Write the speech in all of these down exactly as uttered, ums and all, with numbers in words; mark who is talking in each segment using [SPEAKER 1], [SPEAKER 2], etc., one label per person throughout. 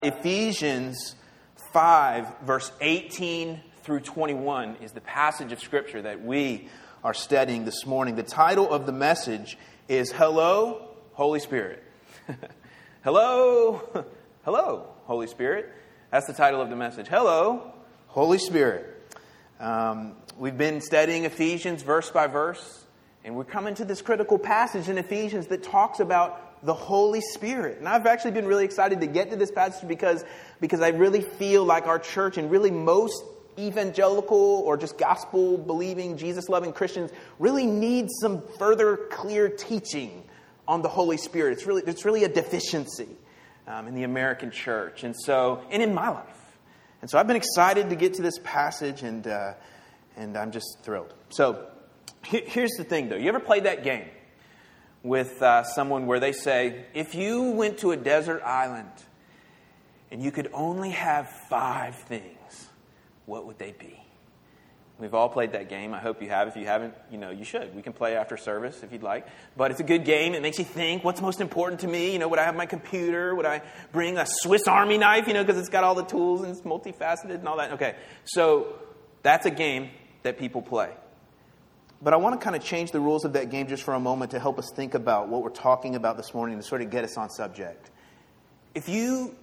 [SPEAKER 1] Ephesians five, verse eighteen through twenty-one is the passage of Scripture that we are studying this morning. The title of the message is Hello, Holy Spirit. Hello, hello, Holy Spirit. That's the title of the message. Hello, Holy Spirit. Um, we've been studying Ephesians verse by verse, and we're coming to this critical passage in Ephesians that talks about the Holy Spirit. And I've actually been really excited to get to this passage because, because I really feel like our church and really most evangelical or just gospel-believing, Jesus-loving Christians really need some further clear teaching on the Holy Spirit. It's really, it's really a deficiency um, in the American church, and so and in my life. And so I've been excited to get to this passage, and uh, and I'm just thrilled. So he- here's the thing, though. You ever played that game with uh, someone where they say, if you went to a desert island and you could only have five things, what would they be? We've all played that game. I hope you have. If you haven't, you know, you should. We can play after service if you'd like. But it's a good game. It makes you think, what's most important to me? You know, would I have my computer? Would I bring a Swiss Army knife, you know, because it's got all the tools and it's multifaceted and all that? Okay, so that's a game that people play. But I want to kind of change the rules of that game just for a moment to help us think about what we're talking about this morning to sort of get us on subject. If you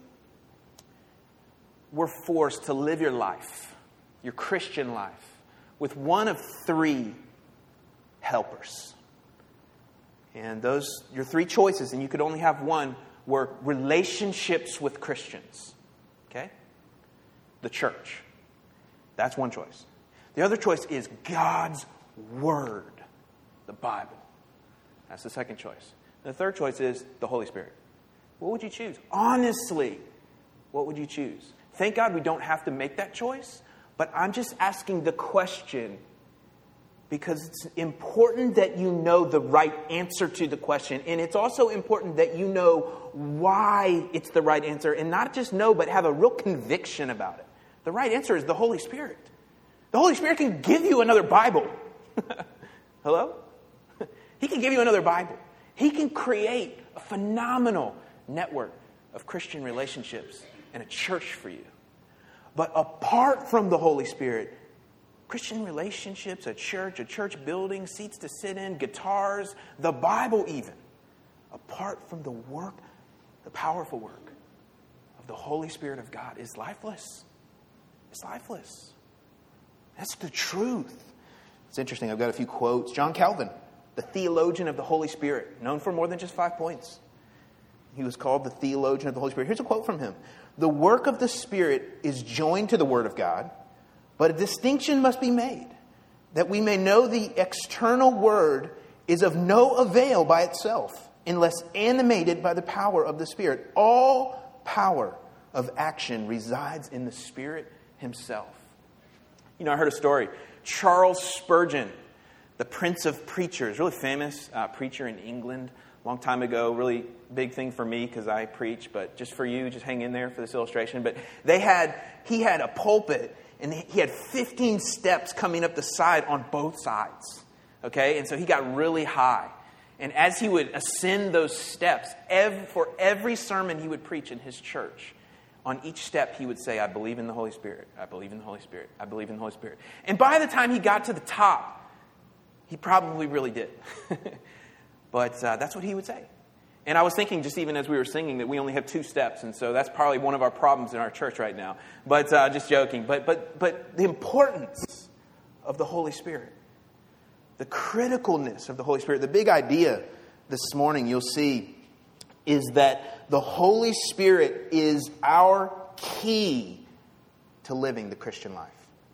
[SPEAKER 1] were forced to live your life, your Christian life, with one of three helpers, and those, your three choices, and you could only have one, were relationships with Christians. Okay? The church. That's one choice. The other choice is God's Word, the Bible. That's the second choice. The third choice is the Holy Spirit. What would you choose? Honestly, what would you choose? Thank God we don't have to make that choice, but I'm just asking the question because it's important that you know the right answer to the question, and it's also important that you know why it's the right answer, and not just know, but have a real conviction about it. The right answer is the Holy Spirit. The Holy Spirit can give you another Bible. Hello? He can give you another Bible. He can create a phenomenal network of Christian relationships and a church for you. But apart from the Holy Spirit, Christian relationships, a church, a church building, seats to sit in, guitars, the Bible even, apart from the work, the powerful work of the Holy Spirit of God is lifeless. It's lifeless. That's the truth. It's interesting. I've got a few quotes. John Calvin, the theologian of the Holy Spirit, known for more than just five points. He was called the theologian of the Holy Spirit. Here's a quote from him. The work of the Spirit is joined to the Word of God, but a distinction must be made that we may know the external Word is of no avail by itself unless animated by the power of the Spirit. All power of action resides in the Spirit Himself. You know, I heard a story. Charles Spurgeon, the Prince of Preachers, really famous uh, preacher in England, a long time ago, really big thing for me because I preach, but just for you, just hang in there for this illustration. But they had, he had a pulpit, and he had fifteen steps coming up the side on both sides, okay? And so he got really high. And as he would ascend those steps, every, for every sermon he would preach in his church, on each step, he would say, I believe in the Holy Spirit. I believe in the Holy Spirit. I believe in the Holy Spirit. And by the time he got to the top, he probably really did. But uh, that's what he would say. And I was thinking, just even as we were singing, that we only have two steps. And so that's probably one of our problems in our church right now. But uh, just joking. But, but, but the importance of the Holy Spirit, the criticalness of the Holy Spirit, the big idea this morning you'll see is that the Holy Spirit is our key to living the Christian life.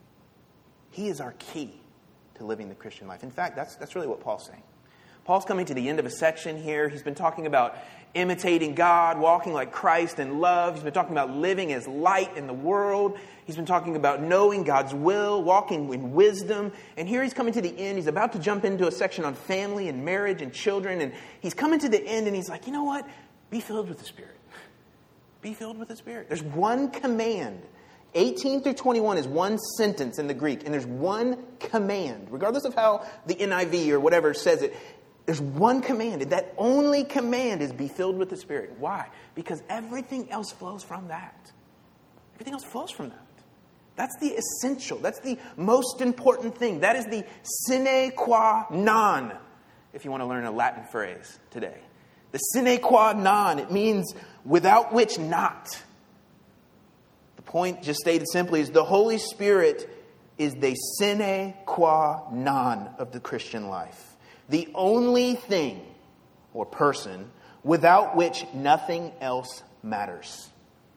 [SPEAKER 1] He is our key to living the Christian life. In fact, that's that's really what Paul's saying. Paul's coming to the end of a section here. He's been talking about imitating God, walking like Christ in love. He's been talking about living as light in the world. He's been talking about knowing God's will, walking in wisdom. And here he's coming to the end. He's about to jump into a section on family and marriage and children. And he's coming to the end and he's like, you know what? Be filled with the Spirit. Be filled with the Spirit. There's one command. eighteen through twenty-one is one sentence in the Greek. And there's one command. Regardless of how the N I V or whatever says it, There's one command, and that only command is be filled with the Spirit. Why? Because everything else flows from that. Everything else flows from that. That's the essential. That's the most important thing. That is the sine qua non, if you want to learn a Latin phrase today. The sine qua non, it means without which not. The point, just stated simply, is the Holy Spirit is the sine qua non of the Christian life. The only thing or person without which nothing else matters.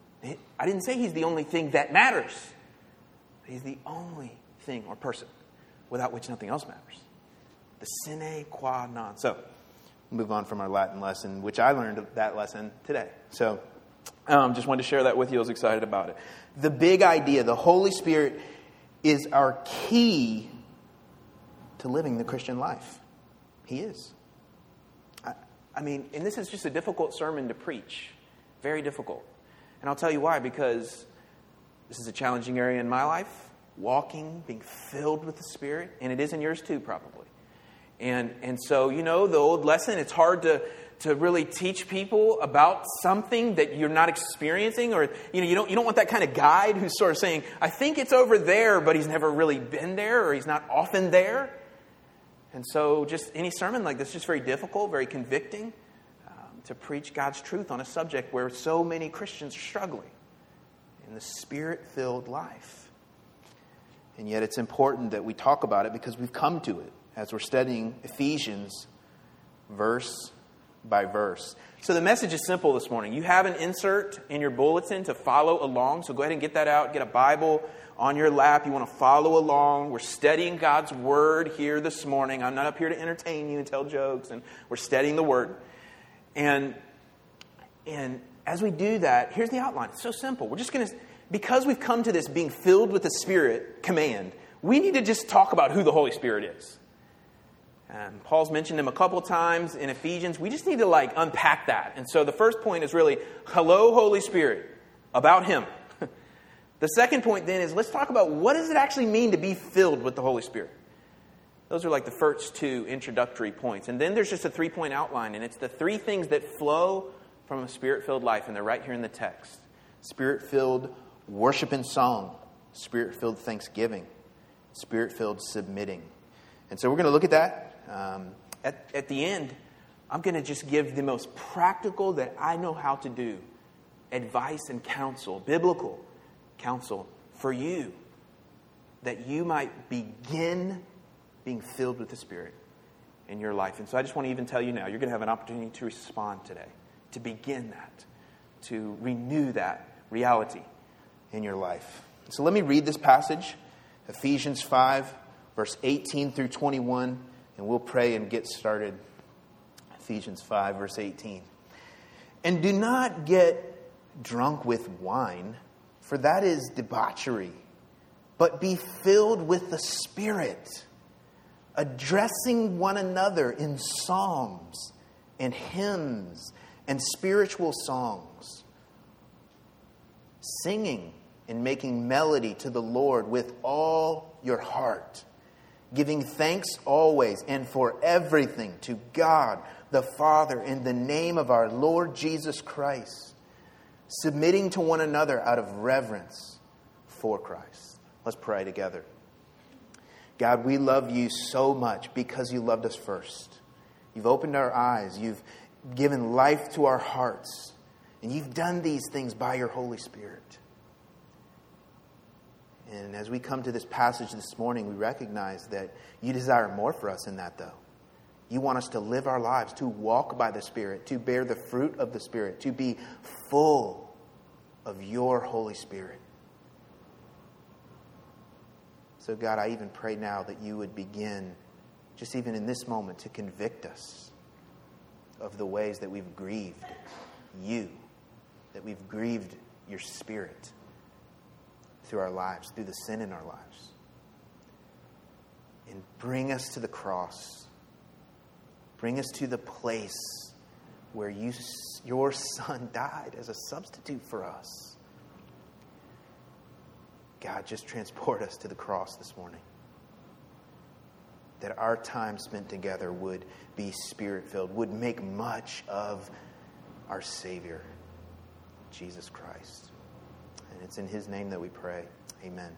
[SPEAKER 1] I didn't say he's the only thing that matters. He's the only thing or person without which nothing else matters. The sine qua non. So, move on from our Latin lesson, which I learned that lesson today. So, um, just wanted to share that with you. I was excited about it. The big idea, the Holy Spirit is our key to living the Christian life. He is. I, I mean, and this is just a difficult sermon to preach. Very difficult. And I'll tell you why. Because this is a challenging area in my life. Walking, being filled with the Spirit. And it is in yours too, probably. And and so, you know, the old lesson, it's hard to, to really teach people about something that you're not experiencing. Or, you know, you don't, you don't want that kind of guide who's sort of saying, I think it's over there, but he's never really been there, or he's not often there. And so just any sermon like this is just very difficult, very convicting um, to preach God's truth on a subject where so many Christians are struggling in the Spirit-filled life. And yet it's important that we talk about it because we've come to it as we're studying Ephesians verse by verse. So the message is simple this morning. You have an insert in your bulletin to follow along. So go ahead and get that out. Get a Bible on your lap. You want to follow along. We're studying God's Word here this morning. I'm not up here to entertain you and tell jokes. And we're studying the Word. And, and as we do that, here's the outline. It's so simple. We're just going to, because we've come to this being filled with the Spirit command, we need to just talk about who the Holy Spirit is. Um, Paul's mentioned him a couple times in Ephesians. We just need to like unpack that. And so the first point is really, hello, Holy Spirit, about Him. The second point then is let's talk about what does it actually mean to be filled with the Holy Spirit. Those are like the first two introductory points. And then there's just a three-point outline, and it's the three things that flow from a Spirit-filled life, and they're right here in the text. Spirit-filled worship and song, Spirit-filled thanksgiving, Spirit-filled submitting. And so we're going to look at that. Um, at, at the end, I'm going to just give the most practical that I know how to do advice and counsel, biblical counsel for you, that you might begin being filled with the Spirit in your life. And so I just want to even tell you now, you're going to have an opportunity to respond today, to begin that, to renew that reality in your life. So let me read this passage, Ephesians five, verse eighteen through twenty-one, and we'll pray and get started. Ephesians five, verse eighteen. And do not get drunk with wine, for that is debauchery, but be filled with the Spirit, addressing one another in psalms and hymns and spiritual songs, singing and making melody to the Lord with all your heart, giving thanks always and for everything to God the Father in the name of our Lord Jesus Christ, submitting to one another out of reverence for Christ. Let's pray together. God, we love you so much because you loved us first. You've opened our eyes. You've given life to our hearts. And you've done these things by your Holy Spirit. And as we come to this passage this morning, we recognize that you desire more for us in that, though. You want us to live our lives, to walk by the Spirit, to bear the fruit of the Spirit, to be full of your Holy Spirit. So, God, I even pray now that you would begin, just even in this moment, to convict us of the ways that we've grieved you, that we've grieved your Spirit through our lives, through the sin in our lives. And bring us to the cross. Bring us to the place where you, your Son died as a substitute for us. God, just transport us to the cross this morning. that our time spent together would be Spirit-filled, would make much of our Savior, Jesus Christ. And it's in His name that we pray. Amen.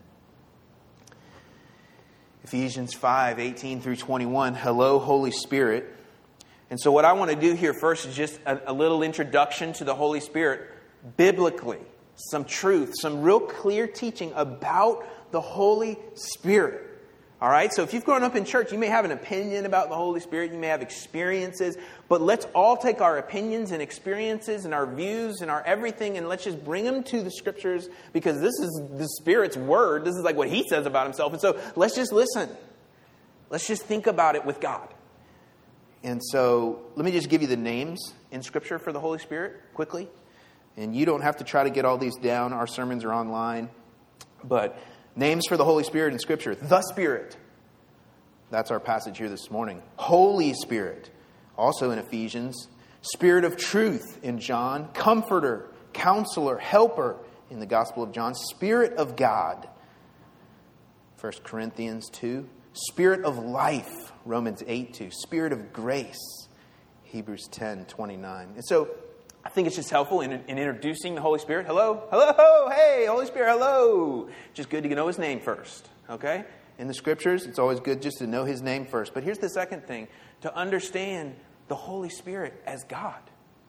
[SPEAKER 1] Ephesians five, eighteen through twenty-one. Hello, Holy Spirit. And so what I want to do here first is just a, a little introduction to the Holy Spirit biblically. Some truth, some real clear teaching about the Holy Spirit. All right, so if you've grown up in church, you may have an opinion about the Holy Spirit. You may have experiences. But let's all take our opinions and experiences and our views and our everything, and let's just bring them to the Scriptures, because this is the Spirit's word. This is like what He says about Himself. And so let's just listen. Let's just think about it with God. And so let me just give you the names in Scripture for the Holy Spirit quickly. And you don't have to try to get all these down. Our sermons are online. But names for the Holy Spirit in Scripture. The Spirit. That's our passage here this morning. Holy Spirit. Also in Ephesians. Spirit of truth in John. Comforter. Counselor. Helper in the Gospel of John. Spirit of God. First Corinthians two. Spirit of life. Romans eight two. Spirit of grace. Hebrews ten twenty-nine. And so I think it's just helpful in, in introducing the Holy Spirit. Hello? Hello? Hey, Holy Spirit, hello. Just good to know His name first, okay? In the Scriptures, it's always good just to know His name first. But here's the second thing, to understand the Holy Spirit as God.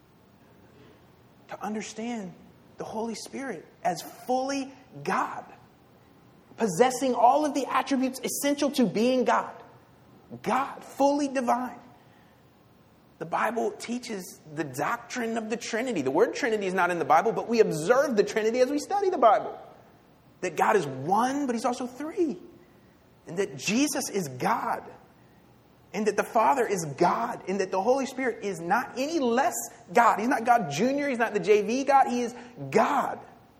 [SPEAKER 1] To understand the Holy Spirit as fully God. Possessing all of the attributes essential to being God. God, fully divine. The Bible teaches the doctrine of the Trinity. The word Trinity is not in the Bible, but we observe the Trinity as we study the Bible. That God is one, but He's also three. And that Jesus is God. And that the Father is God. And that the Holy Spirit is not any less God. He's not God Junior. He's not the J V God. He is God.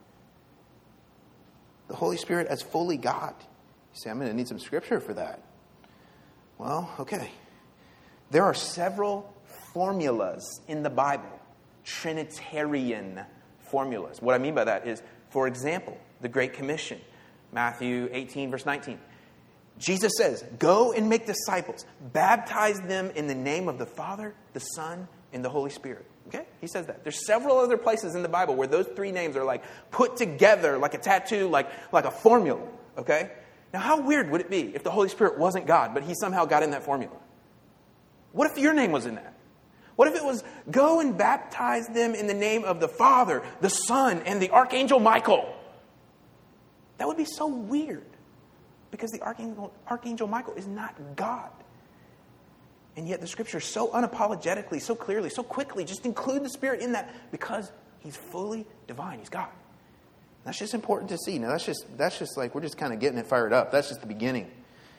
[SPEAKER 1] The Holy Spirit as fully God. You say, I'm going to need some scripture for that. Well, okay. There are several formulas in the Bible, Trinitarian formulas. What I mean by that is, for example, the Great Commission, Matthew eighteen, verse nineteen. Jesus says, go and make disciples, baptize them in the name of the Father, the Son, and the Holy Spirit. Okay? He says that. There's several other places in the Bible where those three names are like put together like a tattoo, like, like a formula. Okay? Now, how weird would it be if the Holy Spirit wasn't God, but He somehow got in that formula? What if your name was in that? What if it was, go and baptize them in the name of the Father, the Son, and the Archangel Michael? That would be so weird. Because the Archangel, Archangel Michael is not God. And yet the Scriptures so unapologetically, so clearly, so quickly just include the Spirit in that because He's fully divine. He's God. That's just important to see. Now that's just, that's just like, we're just kind of getting it fired up. That's just the beginning.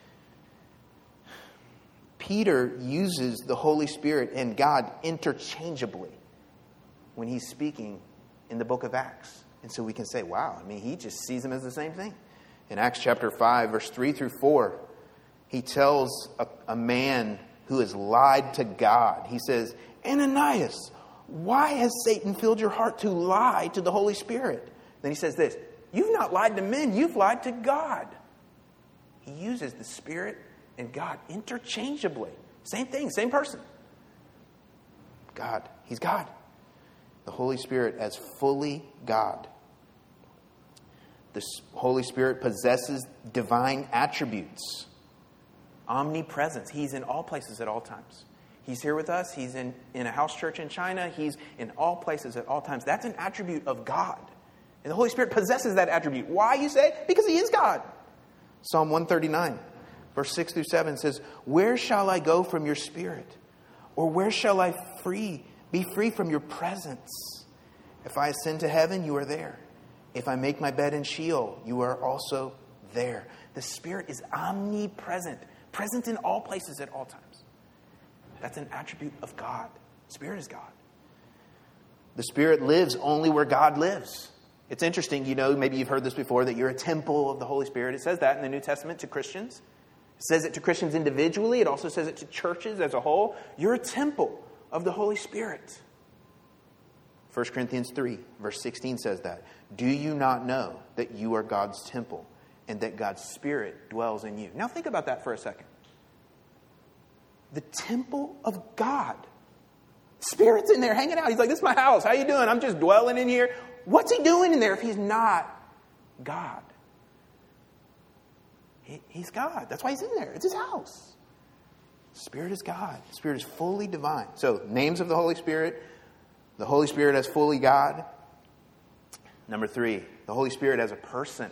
[SPEAKER 1] Peter uses the Holy Spirit and God interchangeably when he's speaking in the book of Acts. And so we can say, wow, I mean, he just sees them as the same thing. In Acts chapter five, verse three through four, he tells a, a man who has lied to God. He says, Ananias, why has Satan filled your heart to lie to the Holy Spirit? Then he says this, you've not lied to men, you've lied to God. He uses the Spirit and God interchangeably. Same thing, same person. God. He's God. The Holy Spirit as fully God. The Holy Spirit possesses divine attributes. Omnipresence. He's in all places at all times. He's here with us. He's in, in a house church in China. He's in all places at all times. That's an attribute of God. And the Holy Spirit possesses that attribute. Why, you say? Because He is God. Psalm one thirty-nine. Verse six through seven says, where shall I go from your Spirit? Or where shall I free be free from your presence? If I ascend to heaven, you are there. If I make my bed in Sheol, you are also there. The Spirit is omnipresent, present in all places at all times. That's an attribute of God. The Spirit is God. The Spirit lives only where God lives. It's interesting, you know, maybe you've heard this before, that you're a temple of the Holy Spirit. It says that in the New Testament to Christians. It says it to Christians individually. It also says it to churches as a whole. You're a temple of the Holy Spirit. First Corinthians three, verse sixteen says that. Do you not know that you are God's temple and that God's Spirit dwells in you? Now think about that for a second. the temple of God. Spirit's in there hanging out. He's like, this is my house. How you doing? I'm just dwelling in here. What's he doing in there if he's not God? He, he's God. That's why he's in there. It's his house. Spirit is God. Spirit is fully divine. So, names of the Holy Spirit. The Holy Spirit as fully God. Number three, the Holy Spirit as a person.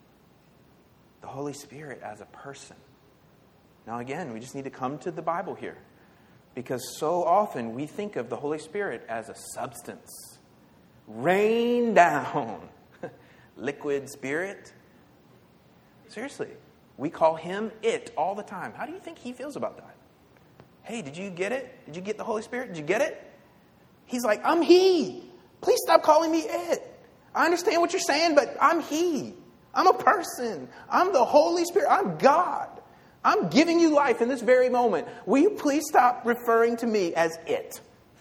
[SPEAKER 1] The Holy Spirit as a person. Now again, we just need to come to the Bible here. Because so often we think of the Holy Spirit as a substance. Rain down. Liquid spirit. Seriously. We call him it all the time. How do you think he feels about that? Hey, did you get it? Did you get the Holy Spirit? Did you get it? He's like, I'm he. Please stop calling me it. I understand what you're saying, but I'm he. I'm a person. I'm the Holy Spirit. I'm God. I'm giving you life in this very moment. Will you please stop referring to me as it?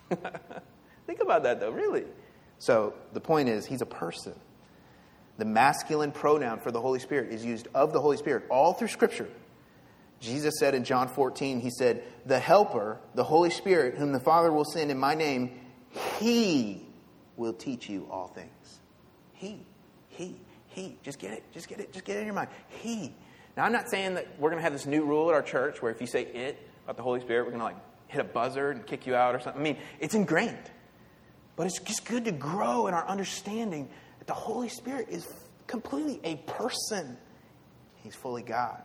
[SPEAKER 1] Think about that, though, really. So the point is, he's a person. The masculine pronoun for the Holy Spirit is used of the Holy Spirit all through Scripture. Jesus said in John fourteen, he said, the Helper, the Holy Spirit, whom the Father will send in my name, he will teach you all things. He, he, he. Just get it, just get it, just get it in your mind. He. Now, I'm not saying that we're going to have this new rule at our church where if you say it about the Holy Spirit, we're going to like hit a buzzer and kick you out or something. I mean, it's ingrained. But it's just good to grow in our understanding that the Holy Spirit is completely a person. He's fully God.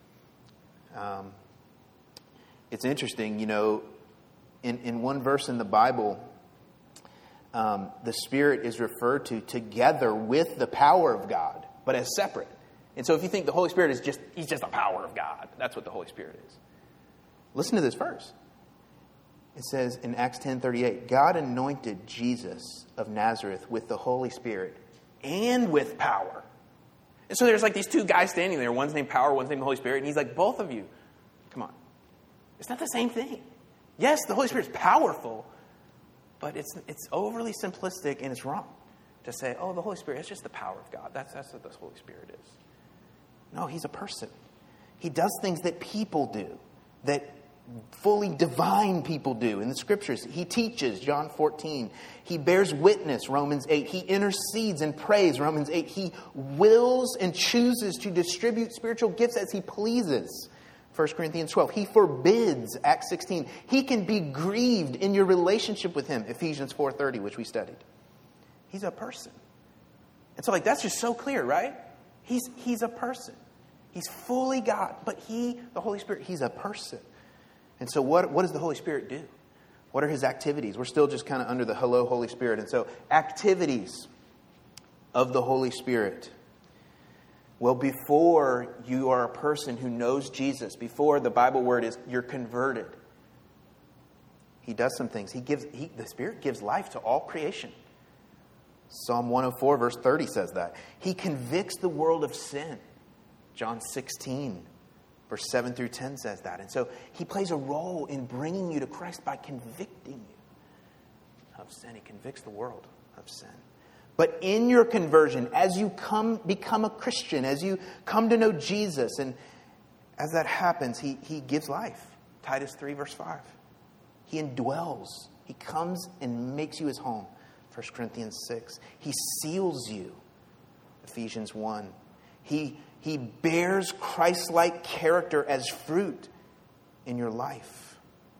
[SPEAKER 1] Um, it's interesting, you know, in, in one verse in the Bible, um, the Spirit is referred to together with the power of God, but as separate. And so if you think the Holy Spirit is just, he's just the power of God. That's what the Holy Spirit is. Listen to this verse. It says in Acts ten thirty-eight, God anointed Jesus of Nazareth with the Holy Spirit and with power. And so there's like these two guys standing there. One's named Power, one's named the Holy Spirit. And he's like, both of you, come on. It's not the same thing. Yes, the Holy Spirit's powerful, but it's it's overly simplistic and it's wrong to say, oh, the Holy Spirit is just the power of God. That's, that's what the Holy Spirit is. No, he's a person. He does things that people do, that fully divine people do in the Scriptures. He teaches, John fourteen. He bears witness, Romans eight. He intercedes and prays, Romans eight. He wills and chooses to distribute spiritual gifts as he pleases, First Corinthians twelve. He forbids, Acts sixteen. He can be grieved in your relationship with him, Ephesians four thirty, which we studied. He's a person. And so like that's just so clear, right? He's, he's a person. He's fully God. But he, the Holy Spirit, he's a person. And so what, what does the Holy Spirit do? What are his activities? We're still just kind of under the hello, Holy Spirit. And so activities of the Holy Spirit. Well, before you are a person who knows Jesus, before the Bible word is you're converted, he does some things. He gives, he, the Spirit gives life to all creation. Psalm one oh four verse thirty says that. He convicts the world of sin. John sixteen verse seven through ten says that. And so he plays a role in bringing you to Christ by convicting you of sin. He convicts the world of sin. But in your conversion, as you come become a Christian, as you come to know Jesus, and as that happens, he, he gives life. Titus three verse five. He indwells. He comes and makes you his home. First Corinthians six. He seals you. Ephesians one. He, he bears Christ-like character as fruit in your life.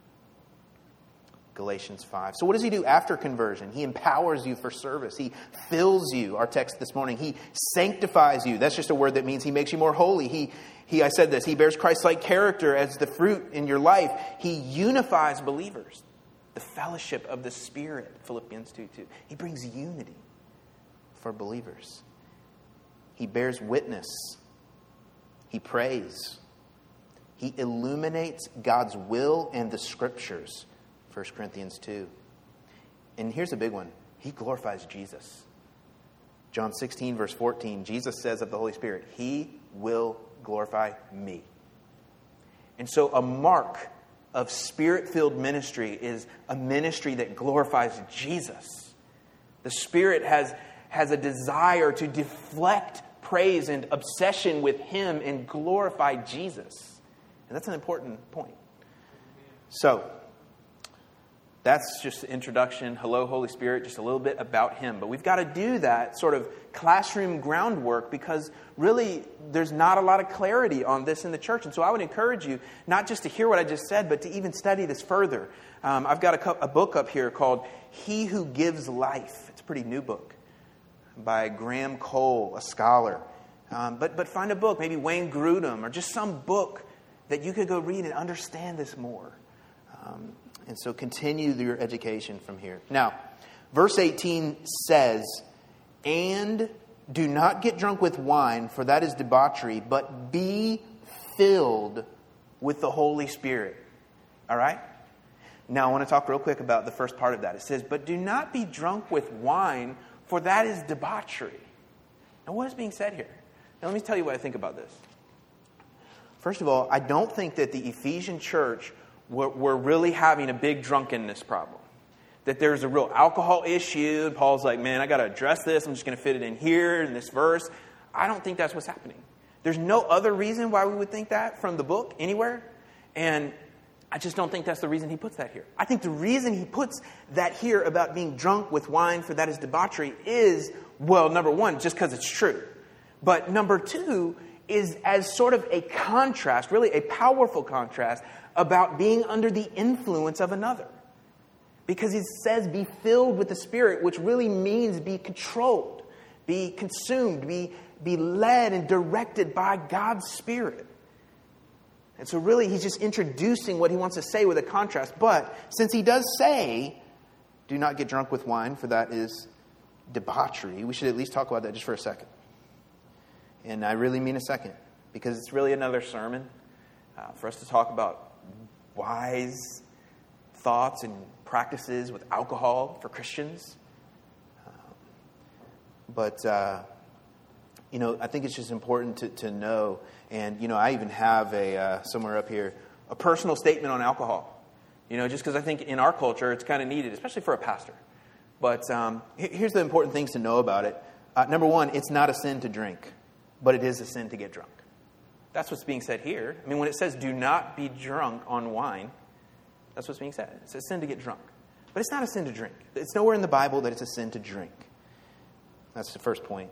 [SPEAKER 1] Galatians five. So what does he do after conversion? He empowers you for service. He fills you. Our text this morning. He sanctifies you. That's just a word that means he makes you more holy. He, he I said this. He bears Christ-like character as the fruit in your life. He unifies believers. The fellowship of the Spirit, Philippians two two. He brings unity for believers. He bears witness. He prays. He illuminates God's will and the Scriptures, First Corinthians two. And here's a big one. He glorifies Jesus. John sixteen, verse fourteen, Jesus says of the Holy Spirit, he will glorify me. And so a mark of Spirit-filled ministry is a ministry that glorifies Jesus. The Spirit has, has a desire to deflect praise and obsession with him and glorify Jesus. And that's an important point. So, that's just the introduction. Hello, Holy Spirit, just a little bit about him. But we've got to do that sort of classroom groundwork because really there's not a lot of clarity on this in the church. And so I would encourage you not just to hear what I just said, but to even study this further. Um, I've got a, co- a book up here called He Who Gives Life. It's a pretty new book by Graham Cole, a scholar. Um, but, but find a book, maybe Wayne Grudem, or just some book that you could go read and understand this more. Um, And so continue your education from here. Now, verse eighteen says, "And do not get drunk with wine, for that is debauchery, but be filled with the Holy Spirit." All right? Now, I want to talk real quick about the first part of that. It says, "But do not be drunk with wine, for that is debauchery." Now, what is being said here? Now, let me tell you what I think about this. First of all, I don't think that the Ephesian church We're, we're really having a big drunkenness problem. That there's a real alcohol issue. And Paul's like, man, I got to address this. I'm just going to fit it in here in this verse. I don't think that's what's happening. There's no other reason why we would think that from the book anywhere. And I just don't think that's the reason he puts that here. I think the reason he puts that here about being drunk with wine, for that is debauchery, is, well, number one, just because it's true. But number two is as sort of a contrast, really a powerful contrast, about being under the influence of another. Because he says be filled with the Spirit, which really means be controlled, be consumed, be, be led and directed by God's Spirit. And so really he's just introducing what he wants to say with a contrast. But since he does say, do not get drunk with wine, for that is debauchery, we should at least talk about that just for a second. And I really mean a second, because it's really another sermon uh, for us to talk about wise thoughts and practices with alcohol for Christians. Um, but, uh, you know, I think it's just important to, to know, and, you know, I even have a, uh, somewhere up here, a personal statement on alcohol. You know, just because I think in our culture it's kind of needed, especially for a pastor. But um, here's the important things to know about it. Uh, number one, it's not a sin to drink, but it is a sin to get drunk. That's what's being said here. I mean, when it says do not be drunk on wine, that's what's being said. It's a sin to get drunk. But it's not a sin to drink. It's nowhere in the Bible that it's a sin to drink. That's the first point.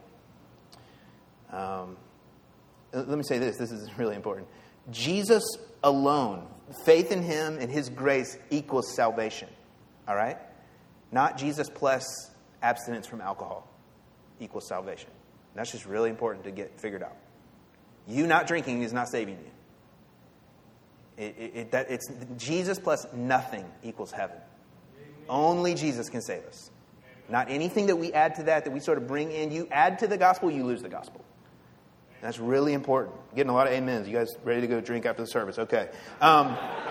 [SPEAKER 1] Um, let me say this. This is really important. Jesus alone, faith in him and his grace equals salvation. All right? Not Jesus plus abstinence from alcohol equals salvation. And that's just really important to get figured out. You not drinking is not saving you. It, it, it, that, it's Jesus plus nothing equals heaven. Amen. Only Jesus can save us. Amen. Not anything that we add to that, that we sort of bring in. You add to the gospel, you lose the gospel. Amen. That's really important. Getting a lot of amens. You guys ready to go drink after the service? Okay. Um,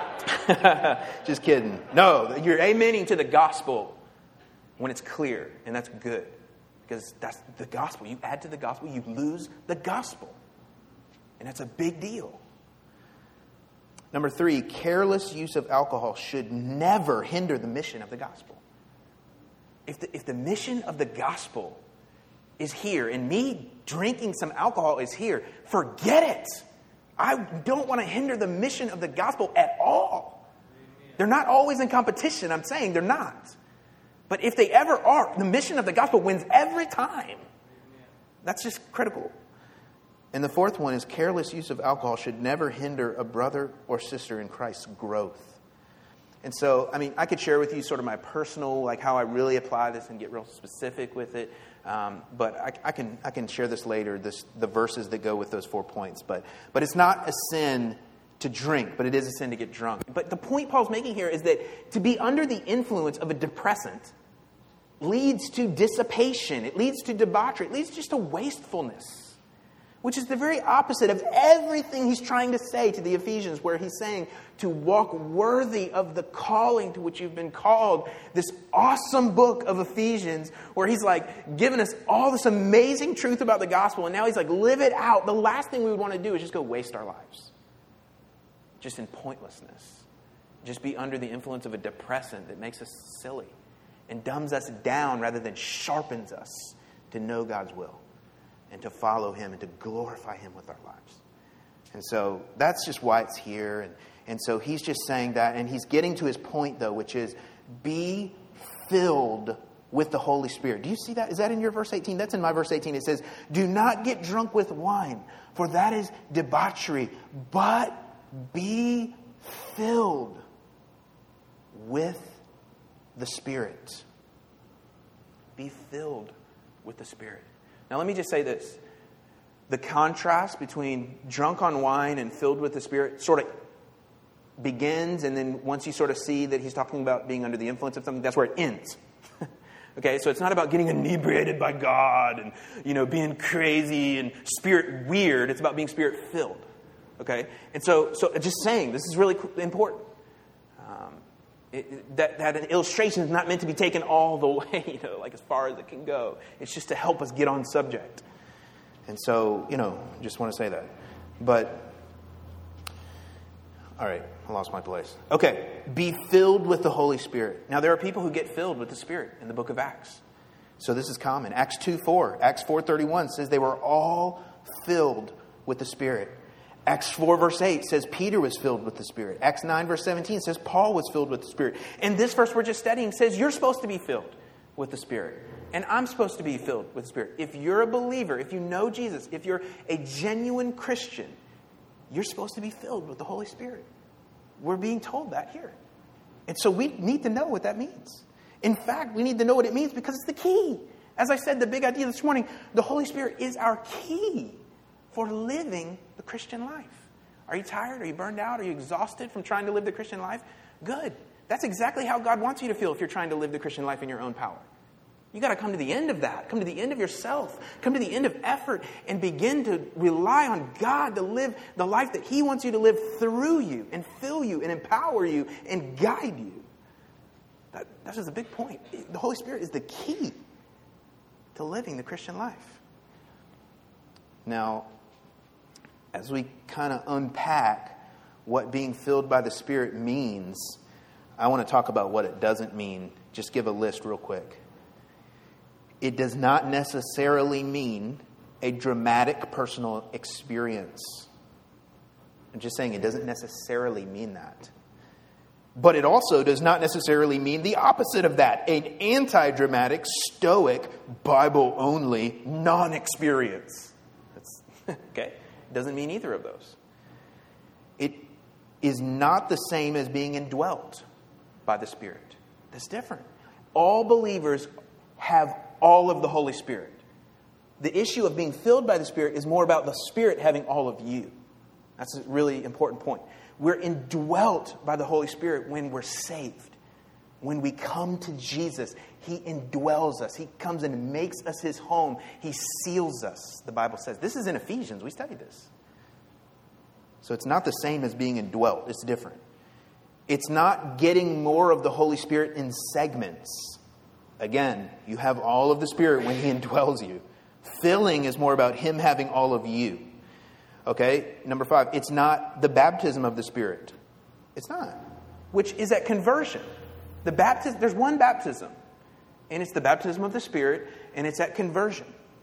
[SPEAKER 1] just kidding. No, you're amening to the gospel when it's clear, and that's good. Because that's the gospel. You add to the gospel, you lose the gospel. And that's a big deal. Number three, careless use of alcohol should never hinder the mission of the gospel. If the, if the mission of the gospel is here, and me drinking some alcohol is here, forget it. I don't want to hinder the mission of the gospel at all. They're not always in competition, I'm saying they're not. But if they ever are, the mission of the gospel wins every time. That's just critical. And the fourth one is careless use of alcohol should never hinder a brother or sister in Christ's growth. And so, I mean, I could share with you sort of my personal, like how I really apply this and get real specific with it. Um, but I, I can I can share this later, this, the verses that go with those four points. But but it's not a sin to drink, but it is a sin to get drunk. But the point Paul's making here is that to be under the influence of a depressant leads to dissipation. It leads to debauchery. It leads just to wastefulness. Which is the very opposite of everything he's trying to say to the Ephesians, where he's saying to walk worthy of the calling to which you've been called. This awesome book of Ephesians, where he's like giving us all this amazing truth about the gospel, and now he's like, live it out. The last thing we would want to do is just go waste our lives. Just in pointlessness. Just be under the influence of a depressant that makes us silly and dumbs us down rather than sharpens us to know God's will. And to follow him and to glorify him with our lives. And so that's just why it's here. And, and so he's just saying that. And he's getting to his point, though, which is be filled with the Holy Spirit. Do you see that? Is that in your verse eighteen? That's in my verse eighteen. It says, do not get drunk with wine, for that is debauchery, but be filled with the Spirit. Be filled with the Spirit. Now let me just say this. The contrast between drunk on wine and filled with the Spirit sort of begins, and then once you sort of see that he's talking about being under the influence of something, that's where it ends. Okay, so it's not about getting inebriated by God and, you know, being crazy and spirit weird. It's about being spirit filled. Okay, and so, so just saying, this is really important. Um, it, that that an illustration is not meant to be taken all the way, you know, like as far as it can go. It's just to help us get on subject. And so, you know, just want to say that. But all right, I lost my place. Okay, be filled with the Holy Spirit. Now, there are people who get filled with the Spirit in the book of Acts. So this is common. Acts two four, Acts four thirty-one says they were all filled with the Spirit. Acts four verse eight says Peter was filled with the Spirit. Acts nine verse seventeen says Paul was filled with the Spirit. And this verse we're just studying says you're supposed to be filled with the Spirit. And I'm supposed to be filled with the Spirit. If you're a believer, if you know Jesus, if you're a genuine Christian, you're supposed to be filled with the Holy Spirit. We're being told that here. And so we need to know what that means. In fact, we need to know what it means because it's the key. As I said, the big idea this morning, the Holy Spirit is our key for living the Christian life. Are you tired? Are you burned out? Are you exhausted from trying to live the Christian life? Good. That's exactly how God wants you to feel if you're trying to live the Christian life in your own power. You got to come to the end of that. Come to the end of yourself. Come to the end of effort and begin to rely on God to live the life that He wants you to live through you and fill you and empower you and guide you. That, that's just a big point. The Holy Spirit is the key to living the Christian life. Now, as we kind of unpack what being filled by the Spirit means, I want to talk about what it doesn't mean. Just give a list real quick. It does not necessarily mean a dramatic personal experience. I'm just saying it doesn't necessarily mean that. But it also does not necessarily mean the opposite of that. An anti-dramatic, stoic, Bible-only non-experience. That's, okay? It doesn't mean either of those. It is not the same as being indwelt by the Spirit. That's different. All believers have all of the Holy Spirit. The issue of being filled by the Spirit is more about the Spirit having all of you. That's a really important point. We're indwelt by the Holy Spirit when we're saved. When we come to Jesus, He indwells us. He comes and makes us His home. He seals us, the Bible says. This is in Ephesians. We studied this. So it's not the same as being indwelt. It's different. It's not getting more of the Holy Spirit in segments. Again, you have all of the Spirit when He indwells you. Filling is more about Him having all of you. Okay? Number five, it's not the baptism of the Spirit. It's not. Which is at conversion. The baptism, there's one baptism. And it's the baptism of the Spirit, and it's at conversion.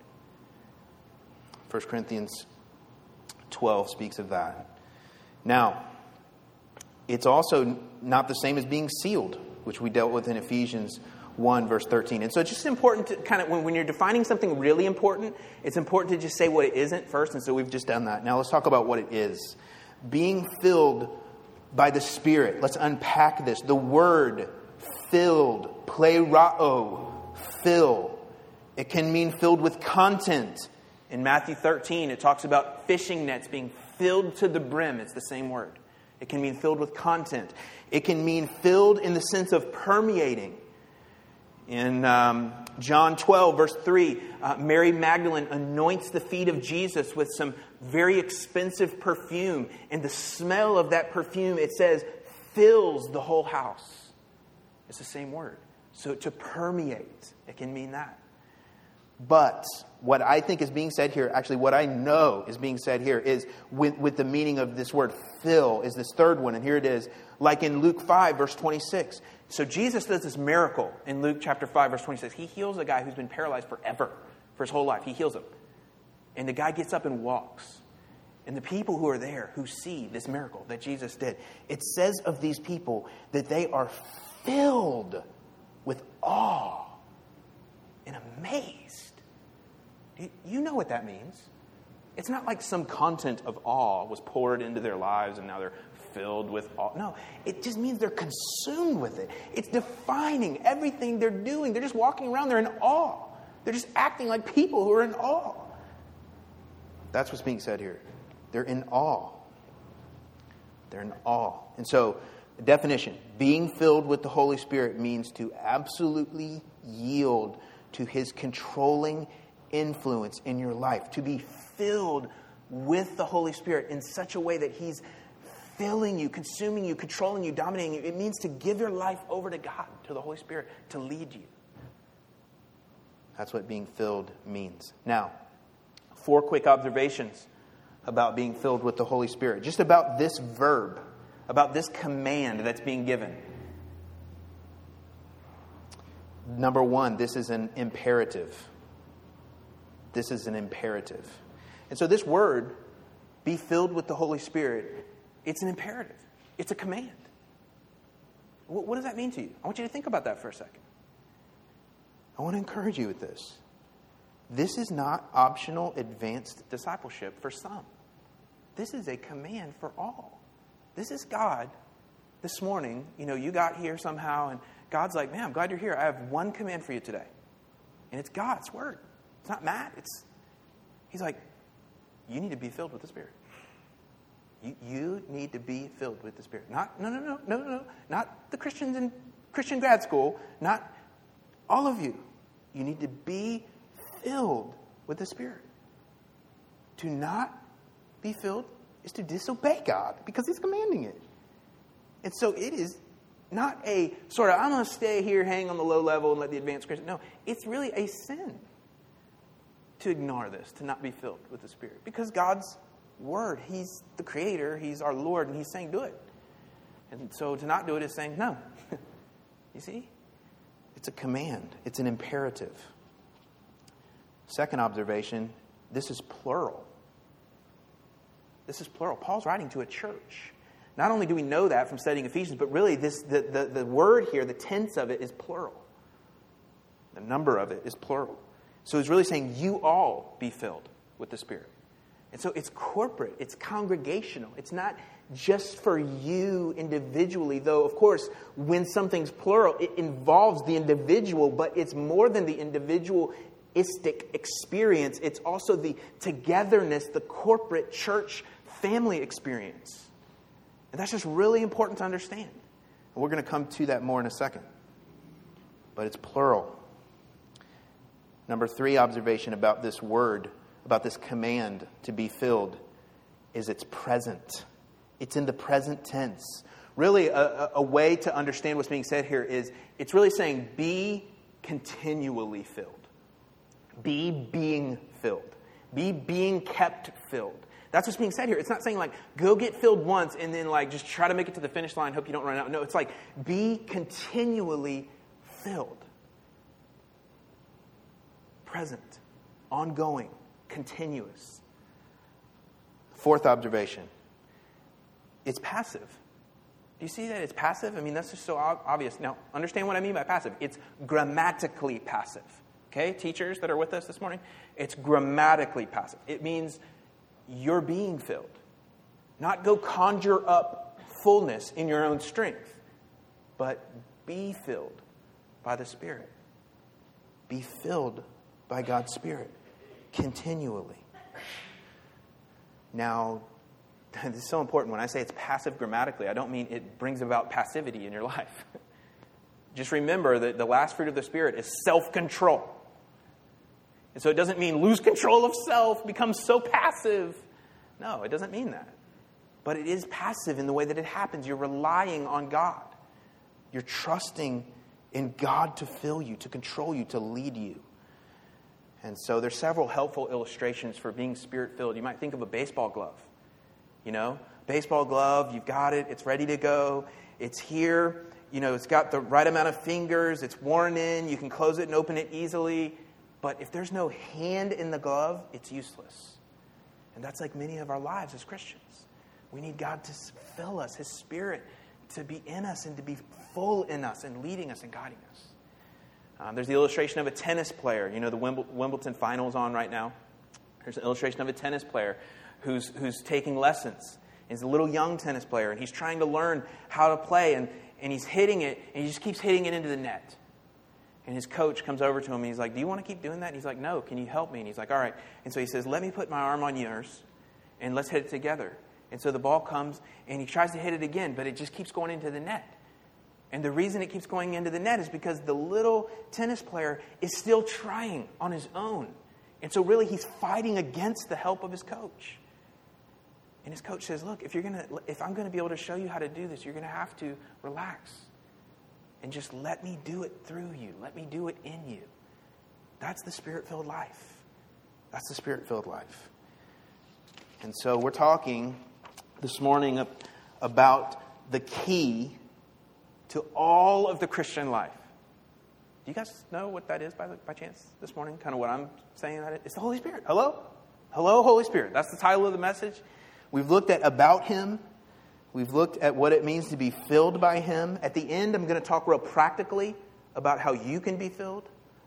[SPEAKER 1] First Corinthians twelve speaks of that. Now, it's also not the same as being sealed, which we dealt with in Ephesians one, verse thirteen. And so it's just important to kind of, when, when you're defining something really important, it's important to just say what it isn't first. And so we've just done that. Now let's talk about what it is. Being filled by the Spirit. Let's unpack this. The word filled, plerao, fill. It can mean filled with content. In Matthew thirteen, it talks about fishing nets being filled to the brim. It's the same word. It can mean filled with content. It can mean filled in the sense of permeating. In um, John twelve, verse three, uh, Mary Magdalene anoints the feet of Jesus with some very expensive perfume. And the smell of that perfume, it says, fills the whole house. It's the same word. So to permeate, it can mean that. But what I think is being said here, actually what I know is being said here, is with, with the meaning of this word fill, is this third one. And here it is, like in Luke five, verse twenty-six. So Jesus does this miracle in Luke chapter five, verse twenty-six. He heals a guy who's been paralyzed forever, for his whole life. He heals him. And the guy gets up and walks. And the people who are there, who see this miracle that Jesus did, it says of these people that they are filled with awe and amazed. Do you know what that means? It's not like some content of awe was poured into their lives and now they're filled with awe. No, it just means they're consumed with it. It's defining everything they're doing. They're just walking around. They're in awe. They're just acting like people who are in awe. That's what's being said here. They're in awe. They're in awe. And so, the definition, being filled with the Holy Spirit means to absolutely yield to His controlling influence in your life. To be filled with the Holy Spirit in such a way that He's filling you, consuming you, controlling you, dominating you. It means to give your life over to God, to the Holy Spirit, to lead you. That's what being filled means. Now, four quick observations about being filled with the Holy Spirit. Just about this verb, about this command that's being given. Number one, this is an imperative. This is an imperative. And so this word, be filled with the Holy Spirit, it's an imperative. It's a command. What, what does that mean to you? I want you to think about that for a second. I want to encourage you with this. This is not optional advanced discipleship for some. This is a command for all. This is God. This morning, you know, you got here somehow, and God's like, man, I'm glad you're here. I have one command for you today. And it's God's word. It's not Matt. It's, he's like, you need to be filled with the Spirit. You, you need to be filled with the Spirit. Not, no, no, no, no, no, no. Not the Christians in Christian grad school. Not all of you. You need to be filled with the Spirit. To not be filled is to disobey God because He's commanding it. And so it is not a sort of, I'm going to stay here, hang on the low level and let the advanced Christian. No, it's really a sin to ignore this, to not be filled with the Spirit. Because God's Word, He's the Creator, He's our Lord, and He's saying do it. And so to not do it is saying no. You see? It's a command. It's an imperative. Second observation, this is plural. This is plural. Paul's writing to a church. Not only do we know that from studying Ephesians, but really this the, the, the word here, the tense of it is plural. The number of it is plural. So he's really saying you all be filled with the Spirit. And so it's corporate. It's congregational. It's not just for you individually, though, of course, when something's plural, it involves the individual, but it's more than the individualistic experience. It's also the togetherness, the corporate church family experience. And that's just really important to understand. And we're going to come to that more in a second. But it's plural. Number three observation about this word, about this command to be filled, is it's present. It's in the present tense. Really, a, a way to understand what's being said here is it's really saying be continually filled. Be being filled. Be being kept filled. That's what's being said here. It's not saying like, go get filled once and then like just try to make it to the finish line, hope you don't run out. No, it's like, be continually filled. Present, ongoing, continuous. Fourth observation, it's passive. Do you see that it's passive? I mean, that's just so obvious. Now, understand what I mean by passive. It's grammatically passive. Okay, teachers that are with us this morning, it's grammatically passive. It means you're being filled. Not go conjure up fullness in your own strength, but be filled by the Spirit. Be filled by God's Spirit continually. Now, this is so important. When I say it's passive grammatically, I don't mean it brings about passivity in your life. Just remember that the last fruit of the Spirit is self-control. And so it doesn't mean lose control of self, become so passive. No, it doesn't mean that. But it is passive in the way that it happens. You're relying on God. You're trusting in God to fill you, to control you, to lead you. And so there's several helpful illustrations for being Spirit-filled. You might think of a baseball glove. You know, baseball glove, you've got it, it's ready to go. It's here, you know, it's got the right amount of fingers, it's worn in, you can close it and open it easily. But if there's no hand in the glove, it's useless. And that's like many of our lives as Christians. We need God to fill us, His Spirit to be in us and to be full in us and leading us and guiding us. Um, there's the illustration of a tennis player. You know, the Wimble- Wimbledon finals on right now. There's an illustration of a tennis player who's who's taking lessons. He's a little young tennis player, and he's trying to learn how to play, and, and he's hitting it, and he just keeps hitting it into the net. And his coach comes over to him, and he's like, do you want to keep doing that? And he's like, no, can you help me? And he's like, all right. And so he says, let me put my arm on yours, and let's hit it together. And so the ball comes, and he tries to hit it again, but it just keeps going into the net. And the reason it keeps going into the net is because the little tennis player is still trying on his own. And so really he's fighting against the help of his coach. And his coach says, look, if you're gonna, if I'm going to be able to show you how to do this, you're going to have to relax. And just let me do it through you. Let me do it in you. That's the Spirit-filled life. That's the Spirit-filled life. And so we're talking this morning about the key to all of the Christian life. Do you guys know what that is by, by chance this morning? Kind of what I'm saying that is? It's the Holy Spirit. Hello? Hello, Holy Spirit. That's the title of the message. We've looked at about Him. We've looked at what it means to be filled by Him. At the end, I'm going to talk real practically about how you can be filled.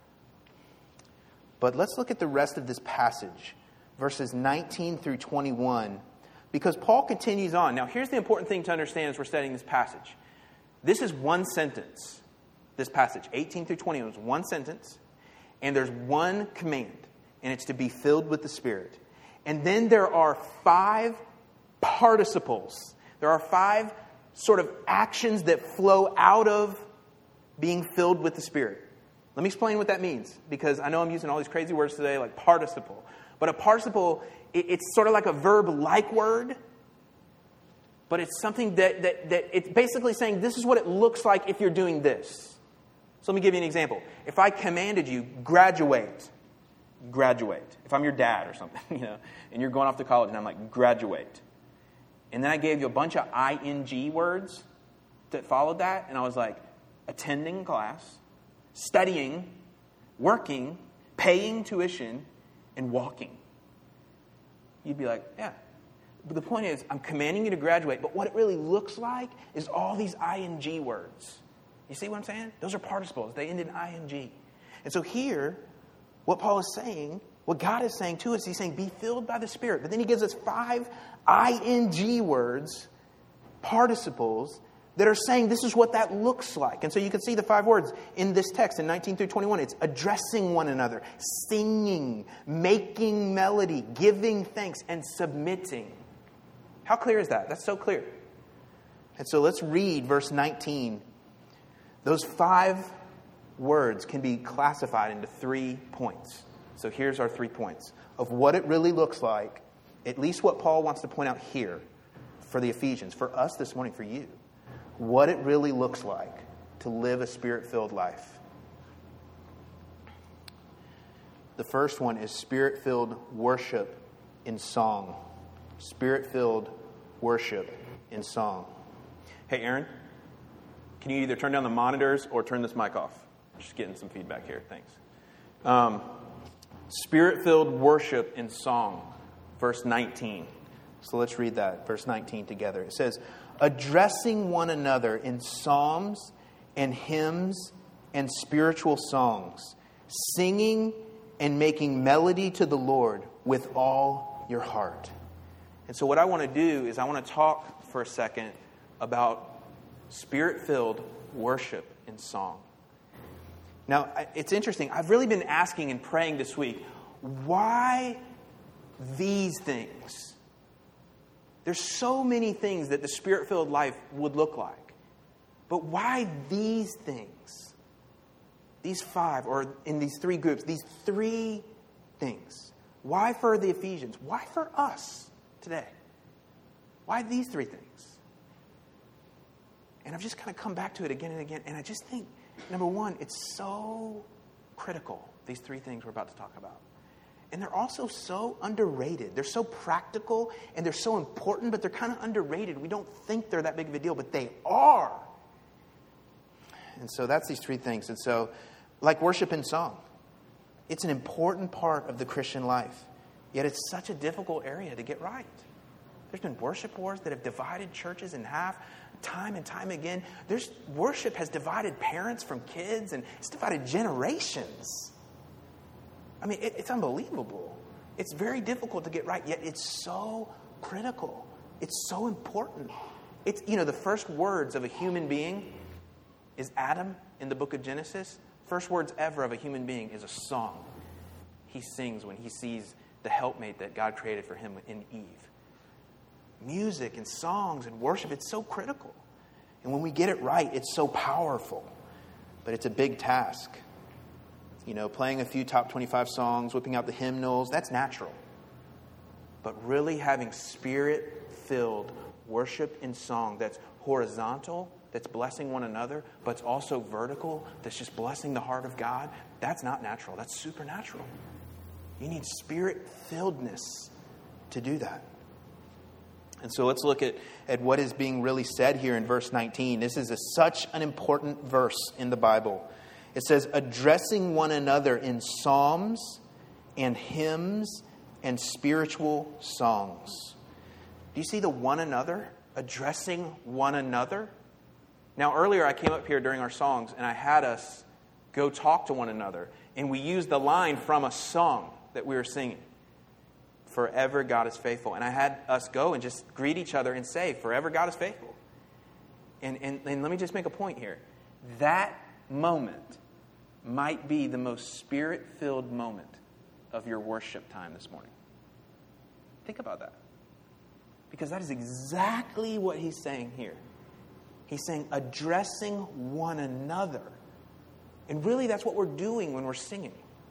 [SPEAKER 1] But let's look at the rest of this passage, verses nineteen through twenty-one, because Paul continues on. Now, here's the important thing to understand as we're studying this passage. This is one sentence, this passage, eighteen through twenty-one is one sentence, and there's one command, and it's to be filled with the Spirit. And then there are five participles. There are five sort of actions that flow out of being filled with the Spirit. Let me explain what that means, because I know I'm using all these crazy words today, like participle. But a participle, it, it's sort of like a verb-like word, but it's something that, that, that it's basically saying this is what it looks like if you're doing this. So let me give you an example. If I commanded you, graduate, graduate. If I'm your dad or something, you know, and you're going off to college, and I'm like, graduate. And then I gave you a bunch of ing words that followed that, and I was like, attending class, studying, working, paying tuition, and walking. You'd be like, yeah. But the point is, I'm commanding you to graduate, but what it really looks like is all these ing words. You see what I'm saying? Those are participles. They end in ing. And so here, what Paul is saying, what God is saying to us, He's saying, be filled by the Spirit. But then He gives us five ing words, participles, that are saying this is what that looks like. And so you can see the five words in this text in nineteen through twenty-one. It's addressing one another, singing, making melody, giving thanks, and submitting. How clear is that? That's so clear. And so let's read verse nineteen. Those five words can be classified into three points. So here's our three points of what it really looks like, at least what Paul wants to point out here for the Ephesians, for us this morning, for you. What it really looks like to live a Spirit-filled life. The first one is Spirit-filled worship in song. Spirit-filled worship in song. Hey, Aaron, can you either turn down the monitors or turn this mic off? Just getting some feedback here. Thanks. Um, Spirit-filled worship in song. Verse nineteen. So let's read that. Verse nineteen together. It says, addressing one another in psalms and hymns and spiritual songs, singing and making melody to the Lord with all your heart. And so what I want to do is I want to talk for a second about Spirit-filled worship in song. Now, it's interesting. I've really been asking and praying this week, why these things? There's so many things that the Spirit-filled life would look like. But why these things? These five, or in these three groups, these three things. Why for the Ephesians? Why for us today? Why these three things? And I've just kind of come back to it again and again. And I just think, number one, it's so critical, these three things we're about to talk about. And they're also so underrated. They're so practical and they're so important, but they're kind of underrated. We don't think they're that big of a deal, but they are. And so that's these three things. And so, like worship and song, it's an important part of the Christian life. Yet it's such a difficult area to get right. There's been worship wars that have divided churches in half time and time again. There's worship has divided parents from kids, and it's divided generations. I mean, it, it's unbelievable. It's very difficult to get right, yet it's so critical. It's so important. It's, you know, the first words of a human being is Adam in the book of Genesis. First words ever of a human being is a song he sings when he sees the helpmate that God created for him in Eve. Music and songs and worship, it's so critical. And when we get it right, it's so powerful. But it's a big task. You know, playing a few top twenty-five songs, whipping out the hymnals, that's natural. But really having spirit-filled worship and song that's horizontal, that's blessing one another, but it's also vertical, that's just blessing the heart of God, that's not natural. That's supernatural. You need spirit-filledness to do that. And so let's look at, at what is being really said here in verse nineteen. This is a, such an important verse in the Bible. It says, addressing one another in psalms and hymns and spiritual songs. Do you see the one another? Addressing one another? Now, earlier I came up here during our songs and I had us go talk to one another. And we used the line from a song that we were singing. Forever God is faithful. And I had us go and just greet each other and say, forever God is faithful. And, and, and let me just make a point here. That moment might be the most spirit-filled moment of your worship time this morning. Think about that. Because that is exactly what he's saying here. He's saying addressing one another. And really that's what we're doing when we're singing.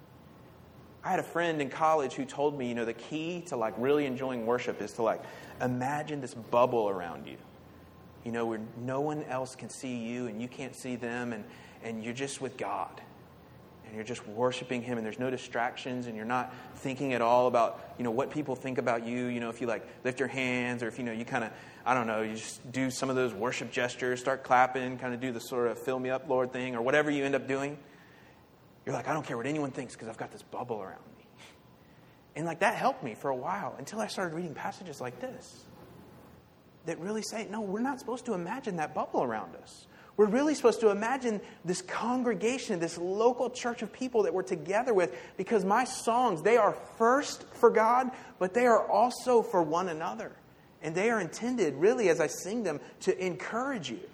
[SPEAKER 1] I had a friend in college who told me, you know, the key to like really enjoying worship is to like imagine this bubble around you. You know, where no one else can see you and you can't see them, and, and you're just with God. And you're just worshiping Him, and there's no distractions, and you're not thinking at all about, you know, what people think about you. You know, if you like lift your hands, or if, you know, you kind of, I don't know, you just do some of those worship gestures, start clapping, kind of do the sort of fill me up, Lord thing, or whatever you end up doing. You're like, I don't care what anyone thinks because I've got this bubble around me. And like that helped me for a while until I started reading passages like this that really say, no, we're not supposed to imagine that bubble around us. We're really supposed to imagine this congregation, this local church of people that we're together with, because my songs, they are first for God, but they are also for one another. And they are intended, really, as I sing them, to encourage you.